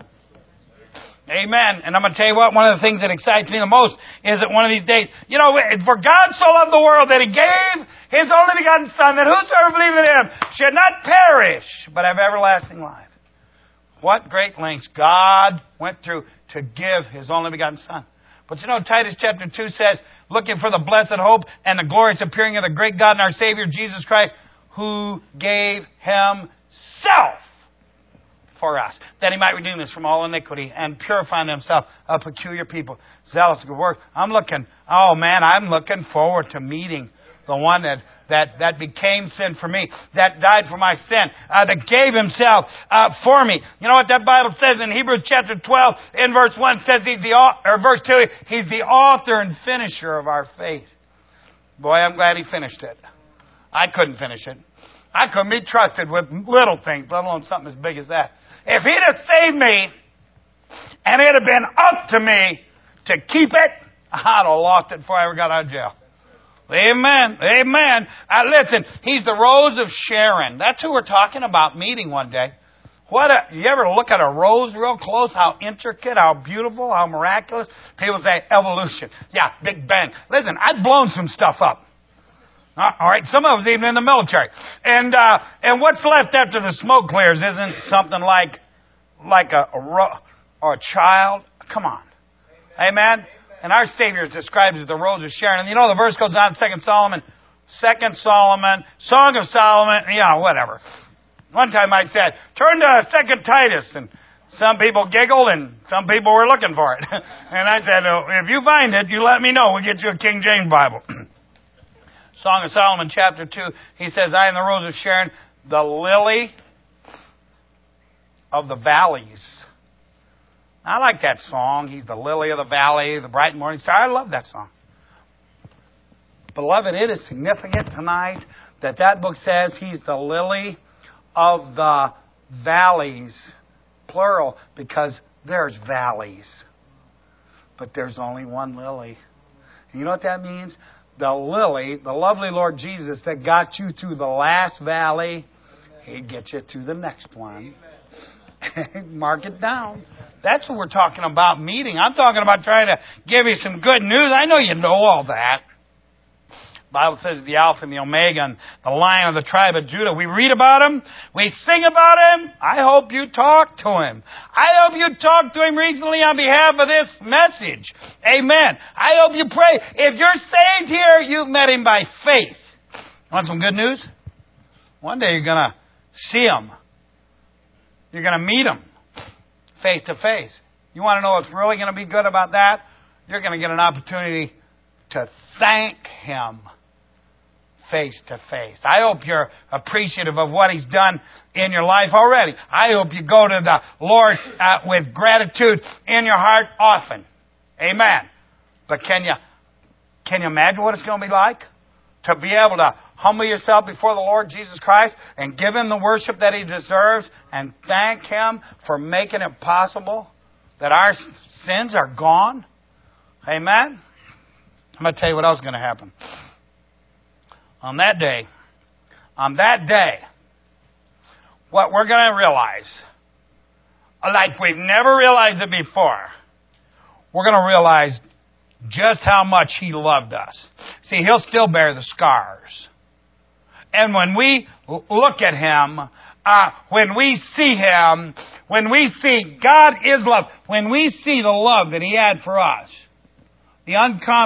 Amen. And I'm going to tell you what, one of the things that excites me the most is that one of these days, you know, for God so loved the world that He gave His only begotten Son, that whosoever believes in Him should not perish, but have everlasting life. What great lengths God went through to give His only begotten Son. But you know, Titus chapter 2 says, looking for the blessed hope and the glorious appearing of the great God and our Savior, Jesus Christ, who gave himself for us, that he might redeem us from all iniquity and purify unto himself a peculiar people, zealous of good works. I'm looking forward to meeting the one that became sin for me, that died for my sin, that gave himself for me. You know what that Bible says in Hebrews chapter 12, in verse 1, says verse 2, he's the author and finisher of our faith. Boy, I'm glad he finished it. I couldn't finish it. I couldn't be trusted with little things, let alone something as big as that. If he'd have saved me, and it had been up to me to keep it, I'd have lost it before I ever got out of jail. Amen. Amen. Listen, he's the Rose of Sharon. That's who we're talking about meeting one day. You ever look at a rose real close? How intricate, how beautiful, how miraculous? People say evolution. Yeah, Big Bang. Listen, I've blown some stuff up. All right, some of us even in the military. And what's left after the smoke clears isn't something like a child. Come on. Amen. And our Savior is described as the Rose of Sharon. And you know the verse goes on, 2 Solomon, Song of Solomon, whatever. One time I said, turn to 2 Titus, and some people giggled and some people were looking for it. And I said, if you find it, you let me know. We'll get you a King James Bible. Song of Solomon, chapter 2, he says, I am the Rose of Sharon, the lily of the valleys. I like that song. He's the lily of the valley, the bright morning star. I love that song. Beloved, it is significant tonight that book says he's the lily of the valleys, plural, because there's valleys. But there's only one lily. And you know what that means? The lily, the lovely Lord Jesus that got you through the last valley, he'd get you to the next one. Mark it down. That's what we're talking about meeting. I'm talking about trying to give you some good news. I know you know all that. The Bible says the Alpha and the Omega and the Lion of the tribe of Judah. We read about him. We sing about him. I hope you talk to him. I hope you talked to him recently on behalf of this message. Amen. I hope you pray. If you're saved here, you've met him by faith. Want some good news? One day you're going to see him. You're going to meet him face to face. You want to know what's really going to be good about that? You're going to get an opportunity to thank him face to face. I hope you're appreciative of what he's done in your life already. I hope you go to the Lord with gratitude in your heart often. Amen. But can you imagine what it's going to be like? To be able to humble yourself before the Lord Jesus Christ and give him the worship that he deserves and thank him for making it possible that our sins are gone. Amen? I'm going to tell you what else is going to happen. On that day, what we're going to realize, like we've never realized it before, we're going to realize just how much he loved us. See, he'll still bear the scars. And when we look at him, when we see him, when we see God is love, when we see the love that he had for us, the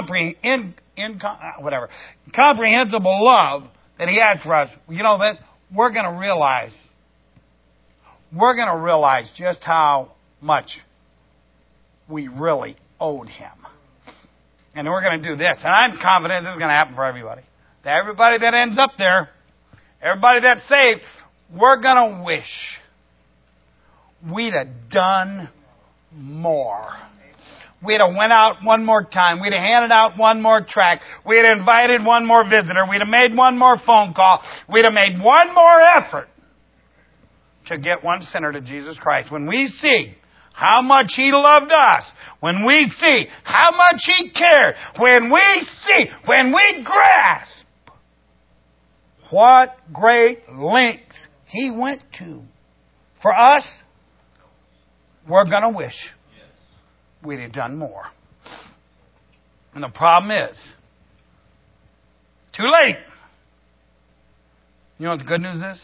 incomprehensible love that he had for us, you know this, we're going to realize just how much we really owed him. And we're going to do this. And I'm confident this is going to happen for everybody. That everybody that ends up there, everybody that's saved, we're going to wish we'd have done more. We'd have went out one more time. We'd have handed out one more tract. We'd have invited one more visitor. We'd have made one more phone call. We'd have made one more effort to get one sinner to Jesus Christ. When we see how much he loved us, when we see how much he cared, when we grasp what great lengths he went to for us, we're going to wish we'd have done more. And the problem is, too late. You know what the good news is?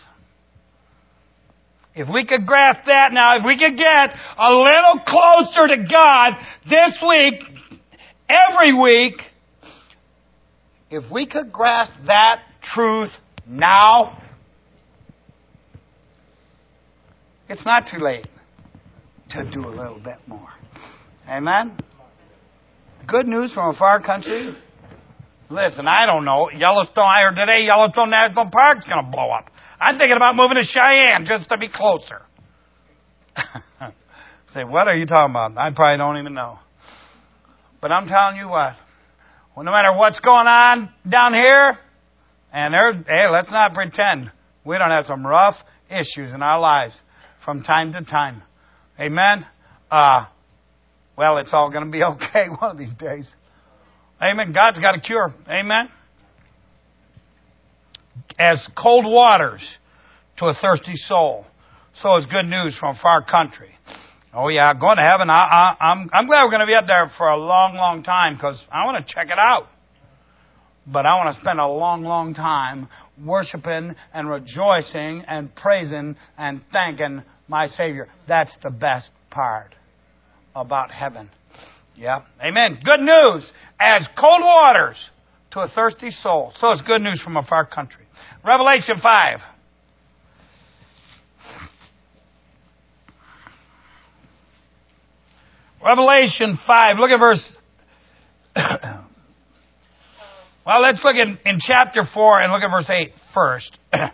If we could grasp that now, if we could get a little closer to God this week, every week, if we could grasp that truth now, it's not too late to do a little bit more. Amen? Good news from a far country. Listen, I don't know. Yellowstone, I heard today Yellowstone National Park's going to blow up. I'm thinking about moving to Cheyenne just to be closer. Say, what are you talking about? I probably don't even know. But I'm telling you what. Well, no matter what's going on down here, and hey, let's not pretend we don't have some rough issues in our lives from time to time. Amen? Well, it's all going to be okay one of these days. Amen. God's got a cure. Amen. As cold waters to a thirsty soul, so is good news from a far country. Oh yeah, going to heaven. I'm glad we're going to be up there for a long, long time because I want to check it out. But I want to spend a long, long time worshiping and rejoicing and praising and thanking my Savior. That's the best part about heaven. Yeah. Amen. Good news as cold waters to a thirsty soul. So it's good news from a far country. Revelation 5. Revelation 5. Look at verse... Well, let's look in chapter 4 and look at verse 8 first. I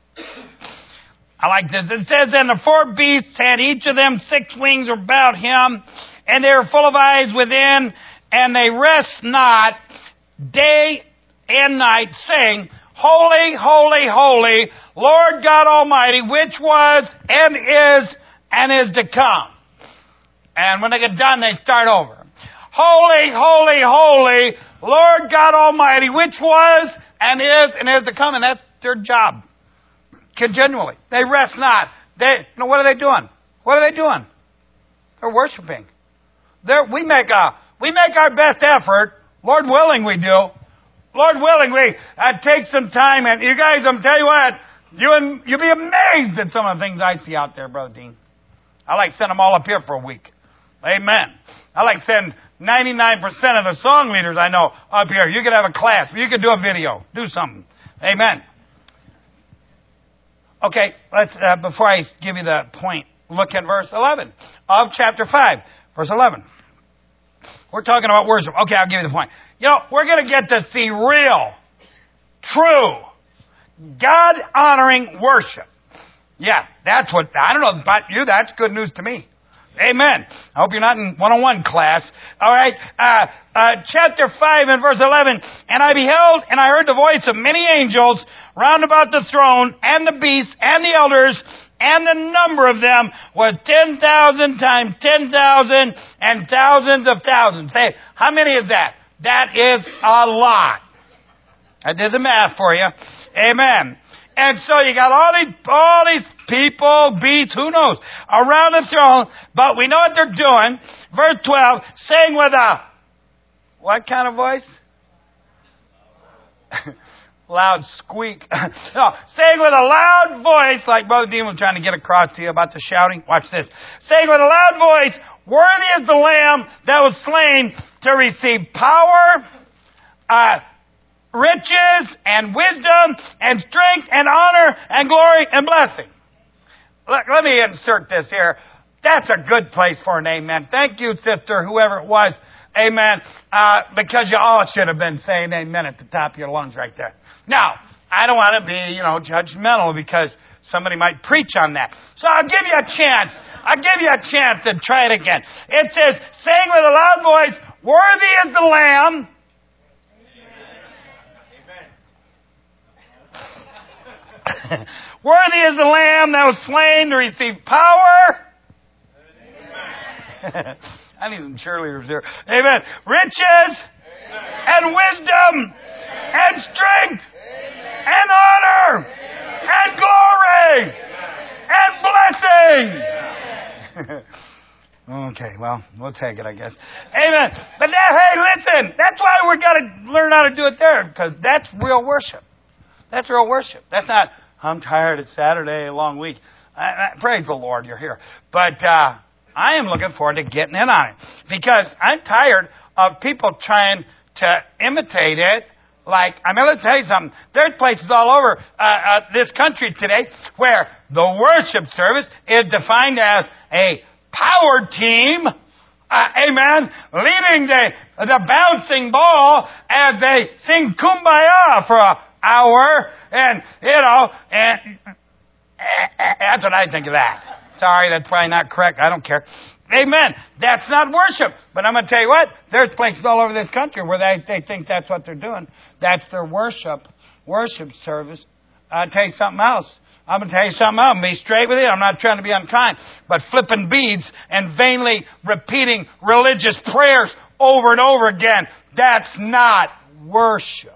like this. It says, and the four beasts had each of them 6 wings about him, and they were full of eyes within, and they rest not day and night, saying, Holy, holy, holy, Lord God Almighty, which was and is to come. And when they get done, they start over. Holy, holy, holy, Lord God Almighty, which was and is to come. And that's their job. Continually. They rest not. What are they doing? What are they doing? They're worshiping. We make our best effort. Lord willing, we do. Lord willing, we take some time. And you guys, I'm telling you what, you'll be amazed at some of the things I see out there, Brother Dean. I like send them all up here for a week. Amen. I like send 99% of the song leaders I know up here. You could have a class. You could do a video. Do something. Amen. Okay, let's, before I give you the point, look at verse 11 of chapter 5. Verse 11. We're talking about worship. Okay, I'll give you the point. We're going to get to see real, true, God-honoring worship. Yeah, that's what, I don't know about you, that's good news to me. Amen. I hope you're not in one-on-one class. All right. Chapter 5 and verse 11. And I beheld and I heard the voice of many angels round about the throne and the beasts and the elders, and the number of them was 10,000 times 10,000 and thousands of thousands. Say, how many is that? That is a lot. I did the math for you. Amen. And so you got all these people, beasts, who knows, around the throne, but we know what they're doing. Verse 12, saying with a, what kind of voice? Loud squeak. No, saying with a loud voice, like Brother Dean was trying to get across to you about the shouting. Watch this. Saying with a loud voice, worthy is the Lamb that was slain to receive power, riches and wisdom and strength and honor and glory and blessing. Let me insert this here. That's a good place for an amen. Thank you, sister, whoever it was. Amen. Because you all should have been saying amen at the top of your lungs right there. Now, I don't want to be, judgmental because somebody might preach on that. So I'll give you a chance. To try it again. It says, saying with a loud voice, worthy is the Lamb. Worthy is the Lamb that was slain to receive power. I need some cheerleaders here. Amen. Riches and wisdom and strength and honor and glory and blessing. Okay, well, we'll take it, I guess. Amen. But now, hey, listen, that's why we've got to learn how to do it there, because that's real worship. That's real worship. That's not, I'm tired, it's Saturday, a long week. Praise the Lord, you're here. But I am looking forward to getting in on it, because I'm tired of people trying to imitate it. Like, let's tell you something. There's places all over this country today where the worship service is defined as a power team, amen, leading the bouncing ball as they sing Kumbaya for an hour. And, and that's what I think of that. Sorry, that's probably not correct. I don't care. Amen. That's not worship. But I'm going to tell you what, there's places all over this country where they think that's what they're doing. That's their worship service. I'll tell you something else. I'm going to tell you something else. Be straight with you. I'm not trying to be unkind. But flipping beads and vainly repeating religious prayers over and over again, that's not worship.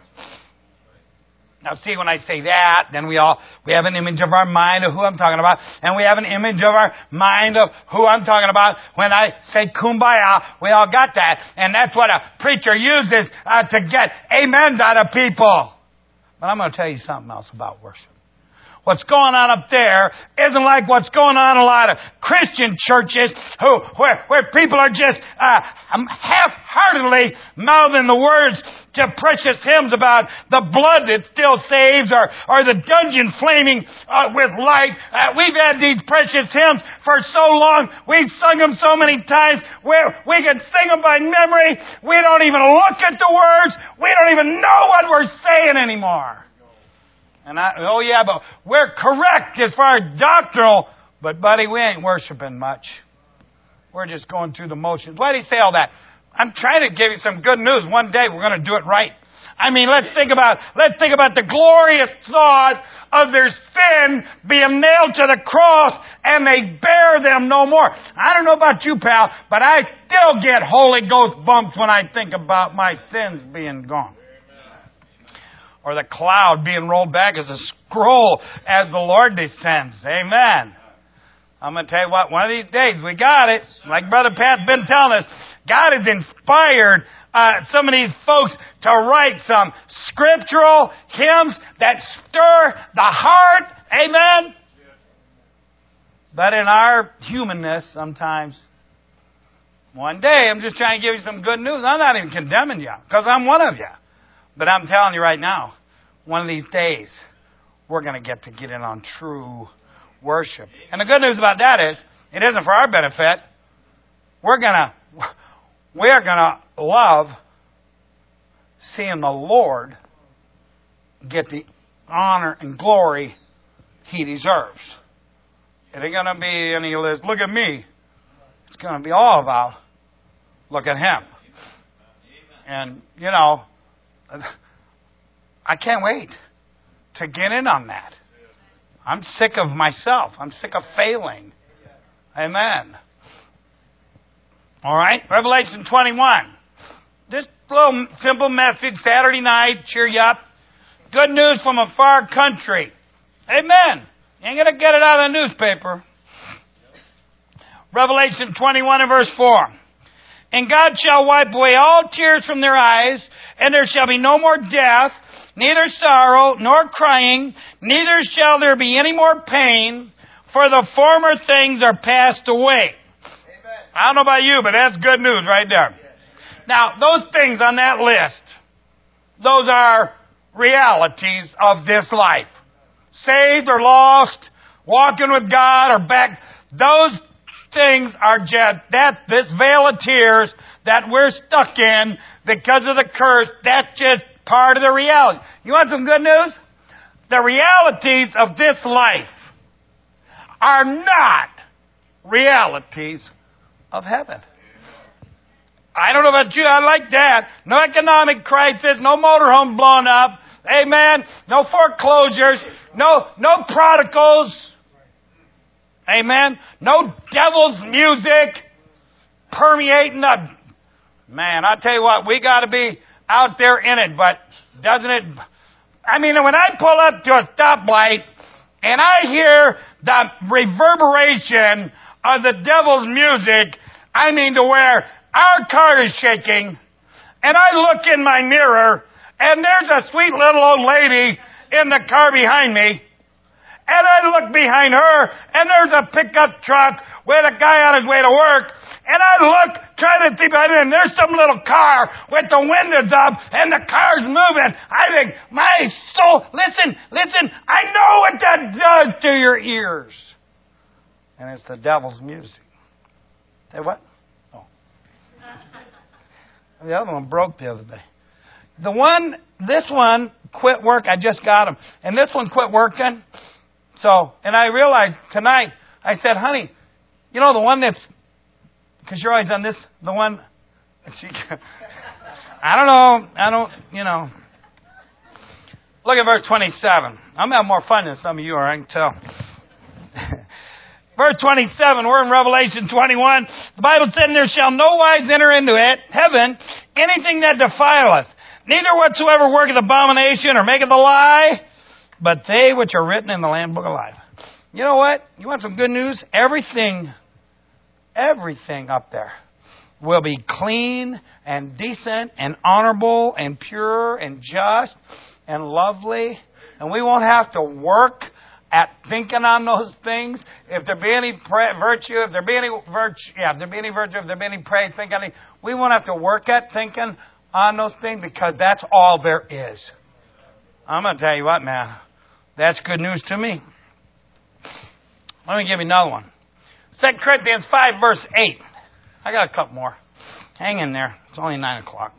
Now see, when I say that, then we have an image of our mind of who I'm talking about, and we have an image of our mind of who I'm talking about. When I say kumbaya, we all got that, and that's what a preacher uses to get amens out of people. But I'm going to tell you something else about worship. What's going on up there isn't like what's going on in a lot of Christian churches where people are just half-heartedly mouthing the words to precious hymns about the blood that still saves or the dungeon flaming with light. We've had these precious hymns for so long. We've sung them so many times where we can sing them by memory. We don't even look at the words. We don't even know what we're saying anymore. And but we're correct as far as doctrinal, but buddy, we ain't worshiping much. We're just going through the motions. Why do you say all that? I'm trying to give you some good news. One day we're going to do it right. Let's think about the glorious thought of their sin being nailed to the cross and they bear them no more. I don't know about you, pal, but I still get Holy Ghost bumps when I think about my sins being gone. Or the cloud being rolled back as a scroll as the Lord descends. Amen. I'm going to tell you what, one of these days we got it. Like Brother Pat's been telling us, God has inspired some of these folks to write some scriptural hymns that stir the heart. Amen. But in our humanness, sometimes, one day, I'm just trying to give you some good news. I'm not even condemning you, because I'm one of you. But I'm telling you right now, one of these days, we're going to get in on true worship. And the good news about that is, it isn't for our benefit. We're going to love seeing the Lord get the honor and glory He deserves. It ain't going to be any of this, look at me. It's going to be all about, look at Him. And, I can't wait to get in on that. I'm sick of myself. I'm sick of failing. Amen. All right, Revelation 21. Just a little simple message, Saturday night, cheer you up. Good news from a far country. Amen. You ain't going to get it out of the newspaper. Revelation 21 and verse 4. And God shall wipe away all tears from their eyes, and there shall be no more death, neither sorrow, nor crying, neither shall there be any more pain, for the former things are passed away. Amen. I don't know about you, but that's good news right there. Yes. Now, those things on that list, those are realities of this life. Saved or lost, walking with God or back, those things are just, this veil of tears that we're stuck in because of the curse, that's just part of the reality. You want some good news? The realities of this life are not realities of heaven. I don't know about you, I like that. No economic crisis, no motorhome blown up, amen, no foreclosures, no prodigals, amen, no devil's music permeating the... Man, I tell you what, we got to be out there in it, but doesn't it... when I pull up to a stoplight and I hear the reverberation of the devil's music, to where our car is shaking, and I look in my mirror, and there's a sweet little old lady in the car behind me, and I look behind her, and there's a pickup truck with a guy on his way to work. And I look, try to see behind him, and there's some little car with the windows up, and the car's moving. I think, my soul, listen, I know what that does to your ears. And it's the devil's music. Say what? Oh. The other one broke the other day. This one quit work. I just got him. And this one quit working. So, and I realized tonight, I said, honey, you know the one that's, because you're always on this, the one, I don't, Look at verse 27. I'm having more fun than some of you are, I can tell. Verse 27, we're in Revelation 21. The Bible said, there shall no wise enter into it, heaven, anything that defileth, neither whatsoever worketh abomination or maketh a lie, but they which are written in the Lamb book of life. You know what? You want some good news? Everything up there will be clean and decent and honorable and pure and just and lovely. And we won't have to work at thinking on those things. If there be any virtue, if there be any praise, think on it. We won't have to work at thinking on those things because that's all there is. I'm going to tell you what, man. That's good news to me. Let me give you another one. 2 Corinthians 5, verse 8. I got a couple more. Hang in there. It's only 9 o'clock.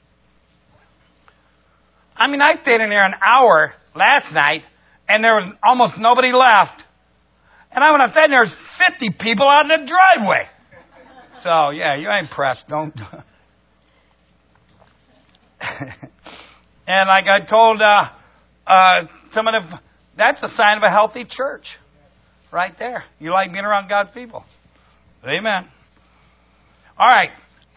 I stayed in there an hour last night, and there was almost nobody left. And when I said there's 50 people out in the driveway. So, yeah, you ain't pressed. Don't. And like I told some of them, that's a sign of a healthy church. Right there. You like being around God's people. Amen. All right.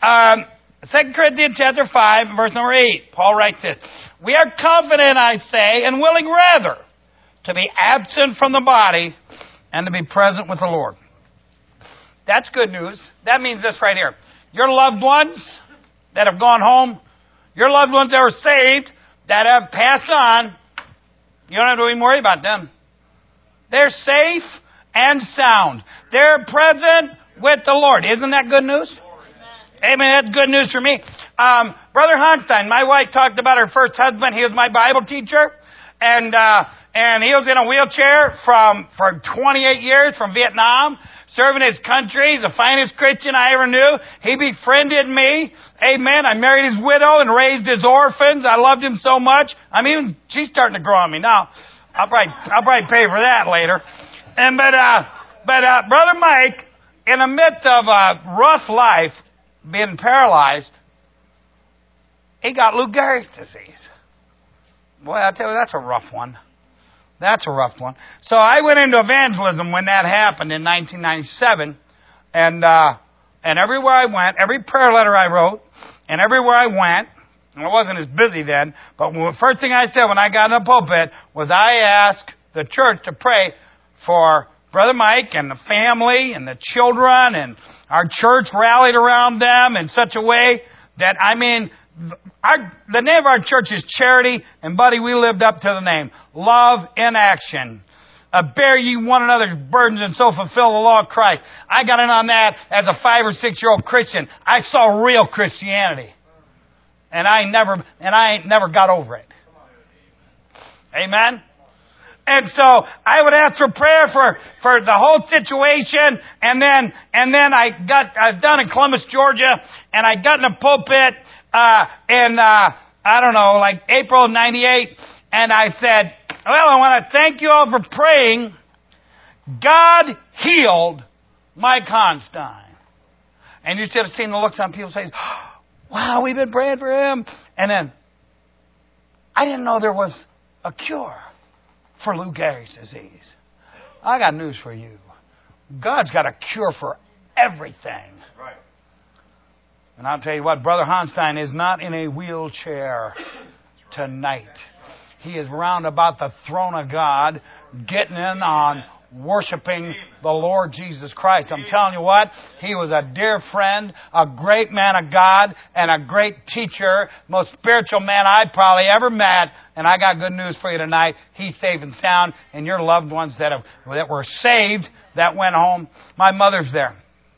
2 Corinthians chapter 5, verse number 8. Paul writes this. We are confident, I say, and willing rather to be absent from the body and to be present with the Lord. That's good news. That means this right here. Your loved ones that have gone home, your loved ones that were saved, that have passed on, you don't have to even worry about them. They're safe and sound. They're present with the Lord. Isn't that good news? Amen. That's good news for me. Brother Honstein, my wife talked about her first husband. He was my Bible teacher. And he was in a wheelchair for 28 years from Vietnam, serving his country. He's the finest Christian I ever knew. He befriended me. Amen. I married his widow and raised his orphans. I loved him so much. She's starting to grow on me now. I'll probably pay for that later. But Brother Mike, in the midst of a rough life, being paralyzed, he got Lou Gehrig's disease. Boy, I tell you, that's a rough one. That's a rough one. So I went into evangelism when that happened in 1997, and everywhere I went, every prayer letter I wrote, and everywhere I went, and I wasn't as busy then, but the first thing I said when I got in the pulpit was I asked the church to pray for Brother Mike and the family and the children, and our church rallied around them in such a way that, the name of our church is Charity, and buddy, we lived up to the name. Love in action. Bear ye one another's burdens and so fulfill the law of Christ. I got in on that as a 5 or 6 year old Christian. I saw real Christianity. And I ain't never got over it. Amen? And so I would ask for prayer for the whole situation, and then I was down in Columbus, Georgia, and I got in a pulpit in April of '98, and I said, well, I want to thank you all for praying. God healed Mike Honstein. And you should have seen the looks on people's faces. Wow, we've been praying for him. And then, I didn't know there was a cure for Lou Gehrig's disease. I got news for you. God's got a cure for everything. Right. And I'll tell you what, Brother Honstein is not in a wheelchair tonight. He is round about the throne of God, getting in on worshiping the Lord Jesus Christ. I'm telling you what, he was a dear friend, a great man of God, and a great teacher, most spiritual man I probably ever met. And I got good news for you tonight. He's safe and sound, and your loved ones that were saved, that went home. My mother's there.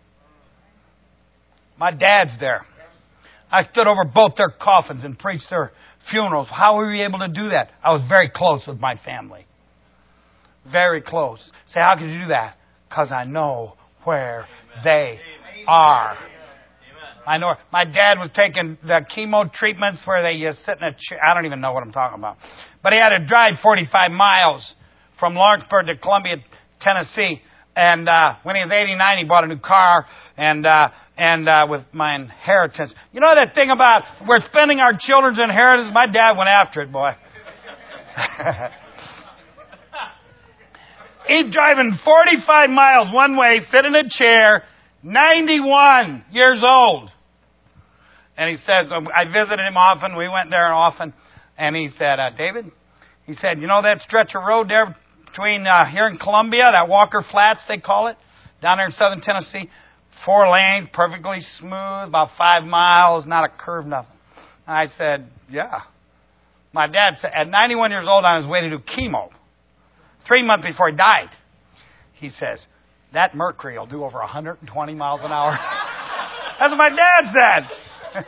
My dad's there. I stood over both their coffins and preached their funerals. How were we able to do that? I was very close with my family. Very close. Say, how can you do that? Because I know where they are. I know. My dad was taking the chemo treatments where they sit in a chair. I don't even know what I'm talking about. But he had to drive 45 miles from Lawrenceburg to Columbia, Tennessee. And when he was 89, he bought a new car. And with my inheritance. You know that thing about we're spending our children's inheritance? My dad went after it, boy. He's driving 45 miles one way, sitting in a chair, 91 years old. And he said, I visited him often. We went there often. And he said, David, he said, you know that stretch of road there between here in Columbia, that Walker Flats, they call it, down there in southern Tennessee? 4 lanes, perfectly smooth, about 5 miles, not a curve, nothing. I said, yeah. My dad said, at 91 years old, on his way to do chemo, 3 months before he died, he says, that Mercury will do over 120 miles an hour. That's what my dad said.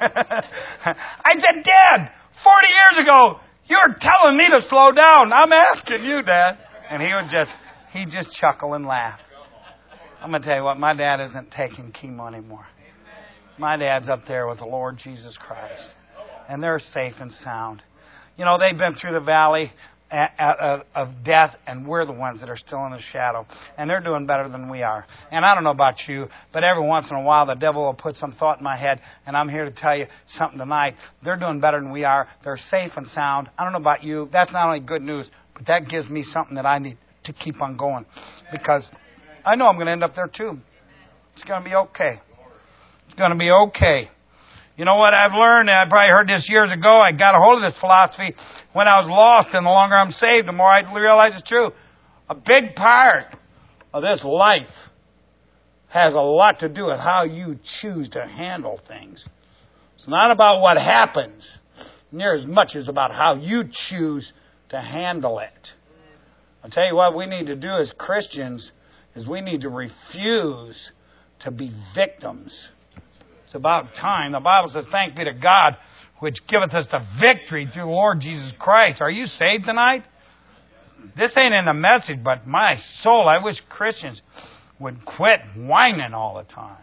I said, Dad, 40 years ago, you were telling me to slow down. I'm asking you, Dad. And he'd just chuckle and laugh. I'm going to tell you what, my dad isn't taking chemo anymore. My dad's up there with the Lord Jesus Christ. And they're safe and sound. You know, they've been through the valley of death, and we're the ones that are still in the shadow. And they're doing better than we are. And I don't know about you, but every once in a while the devil will put some thought in my head, and I'm here to tell you something tonight. They're doing better than we are. They're safe and sound. I don't know about you. That's not only good news, but that gives me something that I need to keep on going. Because I know I'm going to end up there too. It's going to be okay. It's going to be okay. You know what I've learned? I probably heard this years ago. I got a hold of this philosophy when I was lost, and the longer I'm saved, the more I realize it's true. A big part of this life has a lot to do with how you choose to handle things. It's not about what happens near as much as about how you choose to handle it. I'll tell you what we need to do as Christians is we need to refuse to be victims. It's about time. The Bible says, thanks be to God, which giveth us the victory through the Lord Jesus Christ. Are you saved tonight? This ain't in the message, but my soul, I wish Christians would quit whining all the time.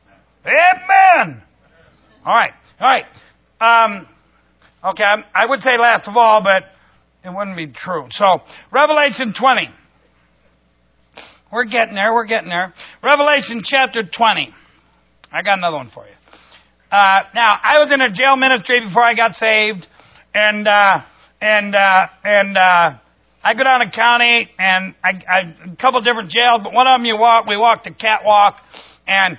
Amen! All right. Okay, I would say last of all, but it wouldn't be true. So, Revelation 20. We're getting there. Revelation chapter 20. I got another one for you. Now, I was in a jail ministry before I got saved, and I go down to county, and a couple different jails, but one of them we walked the catwalk, and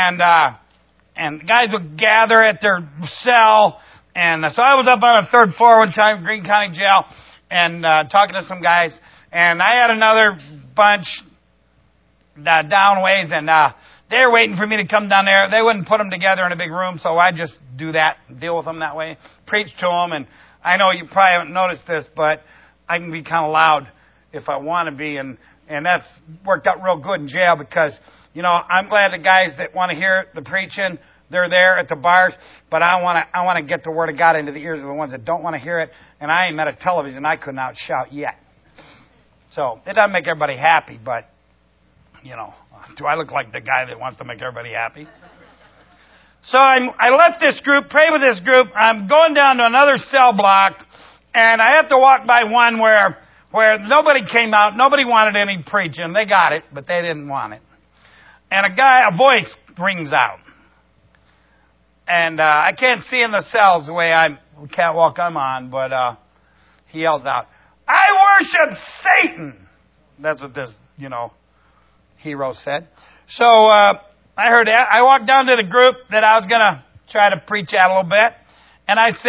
guys would gather at their cell, and so I was up on the 3rd floor one time, Greene County Jail, and talking to some guys, and I had another bunch down ways, and they were waiting for me to come down there. They wouldn't put them together in a big room, so I just do that, deal with them that way, preach to them. And I know you probably haven't noticed this, but I can be kind of loud if I want to be, and that's worked out real good in jail because, you know, I'm glad the guys that want to hear the preaching, they're there at the bars, but I want to get the Word of God into the ears of the ones that don't want to hear it, and I ain't met a television I couldn't outshout yet. So it doesn't make everybody happy, but, you know, do I look like the guy that wants to make everybody happy? So I left this group, prayed with this group. I'm going down to another cell block, and I have to walk by one where nobody came out. Nobody wanted any preaching. They got it, but they didn't want it. And a voice rings out. And I can't see in the cells the way catwalk I'm on, but he yells out, "I worship Satan!" That's what this, hero said. So I heard that. I walked down to the group that I was going to try to preach at a little bit. And I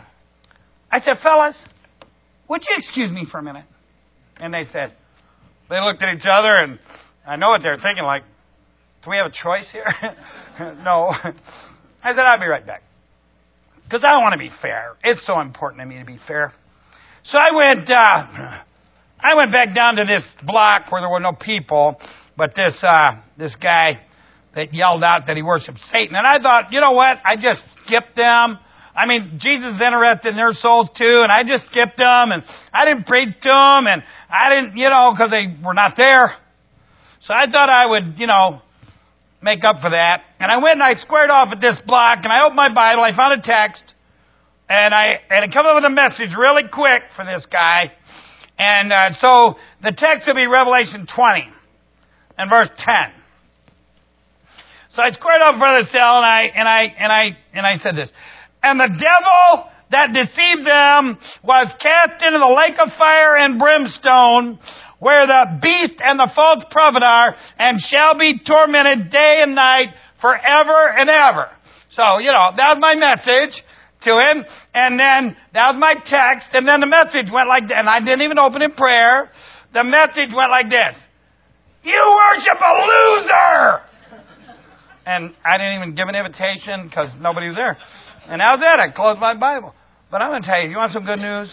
said, fellas, would you excuse me for a minute? And they said, They looked at each other, and I know what they were thinking, like, do we have a choice here? No. I said, I'll be right back. Because I want to be fair. It's so important to me to be fair. So I went back down to this block where there were no people, but this guy that yelled out that he worshiped Satan. And I thought, you know what? I just skipped them. I mean, Jesus is interested in their souls too, and I just skipped them, and I didn't preach to them, and I didn't, because they were not there. So I thought I would, make up for that. And I went and I squared off at this block, and I opened my Bible, I found a text, and it came up with a message really quick for this guy. And so the text will be Revelation 20 and verse 10. So I squared off Brother Sell, and I said this. And the devil that deceived them was cast into the lake of fire and brimstone, where the beast and the false prophet are, and shall be tormented day and night forever and ever. So, that was my message to him, and then that was my text, and then the message went like that, and I didn't even open in prayer. The message went like this. You worship a loser! And I didn't even give an invitation because nobody was there. And that was it. I closed my Bible. But I'm going to tell you want some good news?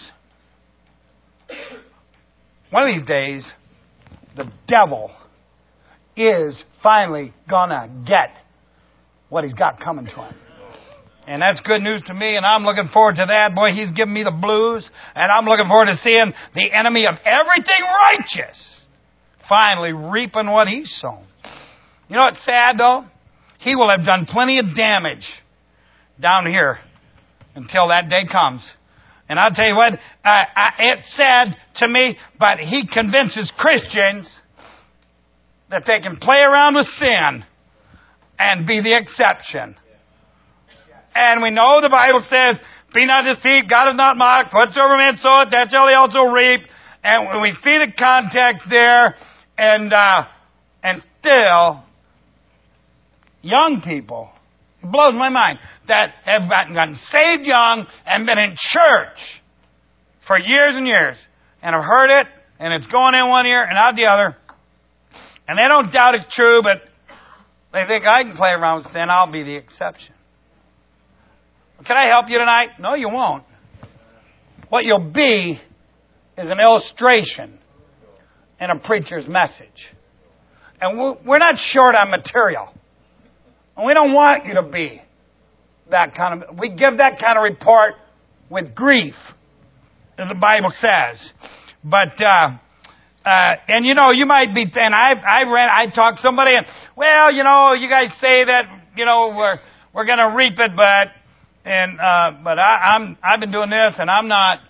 One of these days, the devil is finally going to get what he's got coming to him. And that's good news to me, and I'm looking forward to that. Boy, he's giving me the blues, and I'm looking forward to seeing the enemy of everything righteous finally reaping what he's sown. You know what's sad, though? He will have done plenty of damage down here until that day comes. And I'll tell you what, it's sad to me, but he convinces Christians that they can play around with sin and be the exception. And we know the Bible says, be not deceived, God is not mocked, whatsoever man soweth, that shall he also reap. And when we see the context there, and still, young people, it blows my mind, that have gotten saved young and been in church for years and years and have heard it, and it's going in one ear and out the other, and they don't doubt it's true, but they think I can play around with sin, I'll be the exception. Can I help you tonight? No, you won't. What you'll be is an illustration in a preacher's message. And we're not short on material. And we don't want you to be that kind of... We give that kind of report with grief, as the Bible says. But, and you might be... And I talked to somebody, and, well, you guys say that, we're going to reap it, but I've been doing this, and I'm not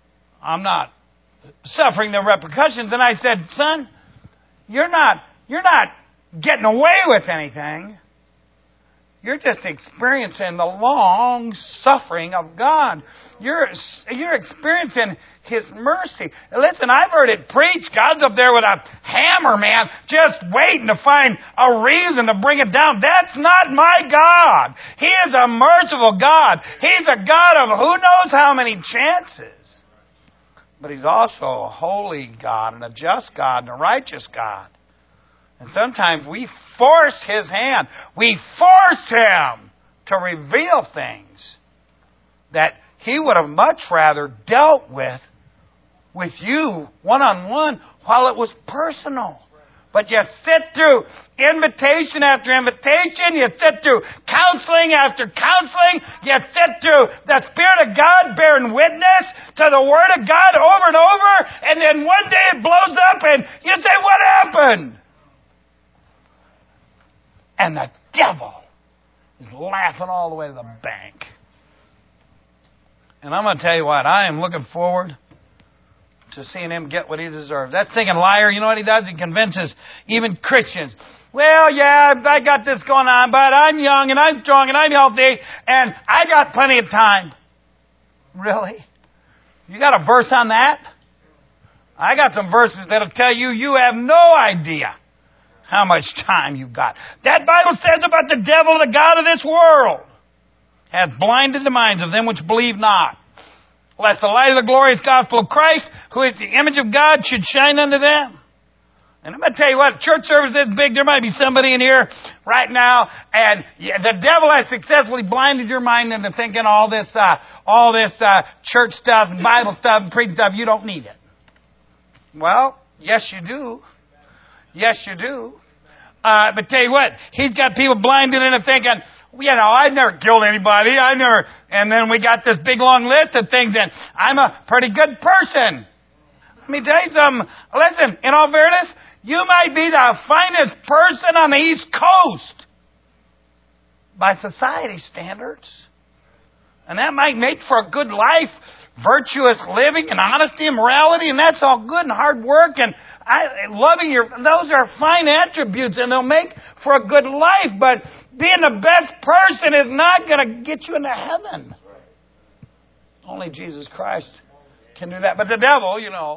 suffering the repercussions. And I said, son, you're not getting away with anything. You're just experiencing the long suffering of God. You're experiencing His mercy. Listen, I've heard it preached. God's up there with a hammer, man, just waiting to find a reason to bring it down. That's not my God. He is a merciful God. He's a God of who knows how many chances. But He's also a holy God and a just God and a righteous God. And sometimes we force His hand. We force Him to reveal things that He would have much rather dealt with you one-on-one while it was personal. But you sit through invitation after invitation. You sit through counseling after counseling. You sit through the Spirit of God bearing witness to the Word of God over and over. And then one day it blows up and you say, what happened? And the devil is laughing all the way to the bank. And I'm going to tell you what, I am looking forward to seeing him get what he deserves. That stinking liar, you know what he does? He convinces even Christians. Well, yeah, I got this going on, but I'm young and I'm strong and I'm healthy and I got plenty of time. Really? You got a verse on that? I got some verses that'll tell you you have no idea how much time you've got. That Bible says about the devil, the god of this world, hath blinded the minds of them which believe not, lest the light of the glorious gospel of Christ, who is the image of God, should shine unto them. And I'm going to tell you what, church service is big. There might be somebody in here right now, and the devil has successfully blinded your mind into thinking all this church stuff and Bible stuff and preaching stuff. You don't need it. Well, yes, you do. Yes, you do. But tell you what, he's got people blinded into thinking, I've never killed anybody. And then we got this big long list of things, and I'm a pretty good person. Let me tell you something. Listen, in all fairness, you might be the finest person on the East Coast by society standards. And that might make for a good life, virtuous living and honesty and morality, and that's all good and hard work and those are fine attributes and they'll make for a good life, but being the best person is not going to get you into heaven. Only Jesus Christ can do that. But the devil,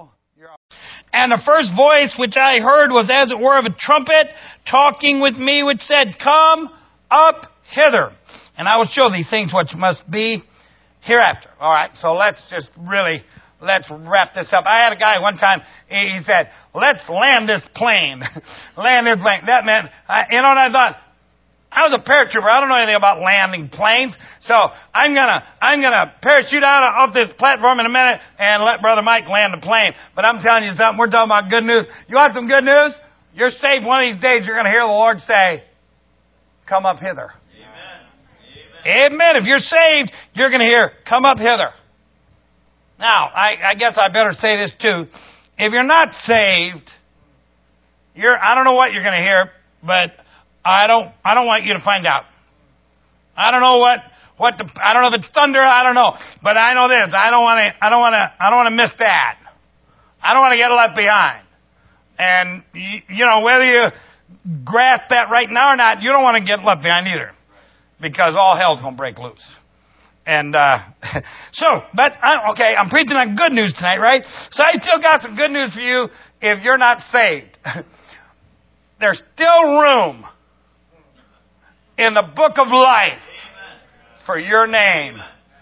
And the first voice which I heard was as it were of a trumpet talking with me, which said, "Come up hither, and I will show thee things which must be hereafter." All right, so let's wrap this up. I had a guy one time, he said, "Let's land this plane." Land this plane. That meant, and I thought, I was a paratrooper. I don't know anything about landing planes. So I'm gonna parachute out off this platform in a minute and let Brother Mike land the plane. But I'm telling you something, we're talking about good news. You want some good news? You're saved one of these days, you're gonna hear the Lord say, "Come up hither." Amen. Amen. If you're saved, you're gonna hear, "Come up hither." Now, I guess I better say this too. If you're not saved, I don't know what you're gonna hear, but I don't want you to find out. I don't know I don't know if it's thunder, I don't know. But I know this, I don't want to miss that. I don't want to get left behind. And whether you grasp that right now or not, you don't want to get left behind either. Because all hell's going to break loose. And I'm preaching on good news tonight, right? So I still got some good news for you if you're not saved. There's still room in the book of life for your name.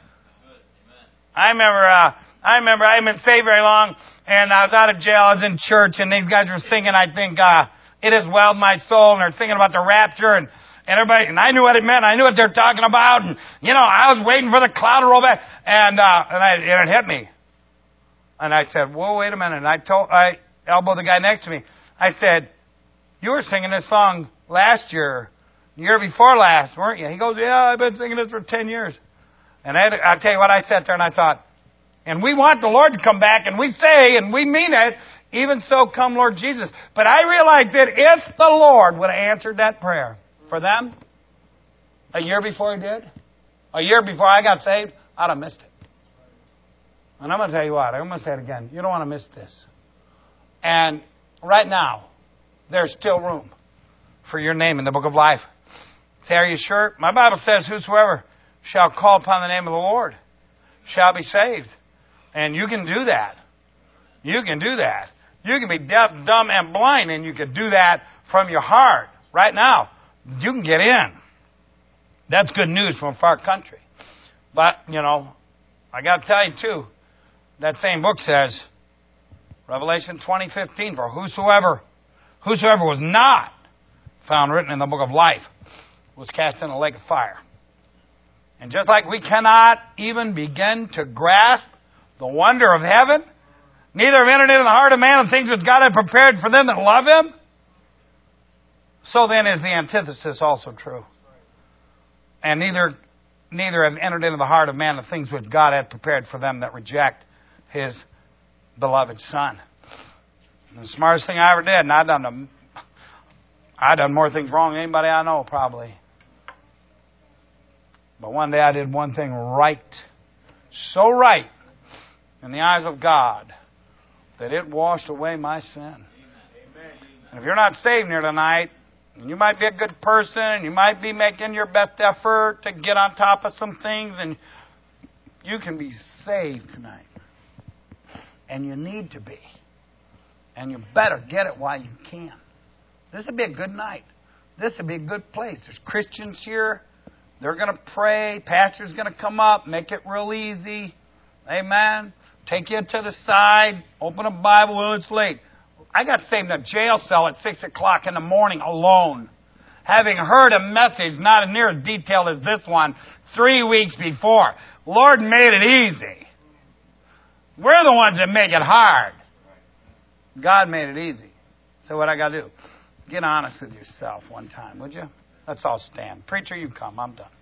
I remember I hadn't been saved very long, and I was out of jail. I was in church, and these guys were singing, I think, "It Has Welled My Soul," and they're singing about the rapture, and everybody, and I knew what it meant. I knew what they're talking about, and I was waiting for the cloud to roll back, and it hit me. And I said, "Whoa, wait a minute!" And I elbowed the guy next to me. I said, "You were singing this song last year. The year before last, weren't you?" He goes, "Yeah, I've been singing this for 10 years. And I tell you what, I sat there and I thought, and we want the Lord to come back, and we say, and we mean it, even so come Lord Jesus. But I realized that if the Lord would have answered that prayer for them a year before He did, a year before I got saved, I'd have missed it. And I'm going to tell you what, I'm going to say it again. You don't want to miss this. And right now, there's still room for your name in the book of life. Say, are you sure? My Bible says, "Whosoever shall call upon the name of the Lord shall be saved." And you can do that. You can do that. You can be deaf, dumb, and blind, and you can do that from your heart. Right now, you can get in. That's good news from a far country. But, I got to tell you too, that same book says, Revelation 20:15, "For whosoever was not found written in the book of life was cast in a lake of fire." And just like we cannot even begin to grasp the wonder of heaven, neither have entered into the heart of man the things which God had prepared for them that love Him, so then is the antithesis also true. And neither have entered into the heart of man the things which God had prepared for them that reject His beloved Son. And the smartest thing I ever did, and I've done more things wrong than anybody I know, probably. But one day I did one thing right. So right in the eyes of God that it washed away my sin. Amen. And if you're not saved here tonight, and you might be a good person, you might be making your best effort to get on top of some things, and you can be saved tonight. And you need to be. And you better get it while you can. This would be a good night. This would be a good place. There's Christians here. They're going to pray. Pastor's going to come up, make it real easy. Amen. Take you to the side. Open a Bible. Well, it's late. I got saved in a jail cell at 6 o'clock in the morning alone, having heard a message not near as detailed as this one 3 weeks before. Lord made it easy. We're the ones that make it hard. God made it easy. So what I got to do? Get honest with yourself one time, would you? Let's all stand. Preacher, you come. I'm done.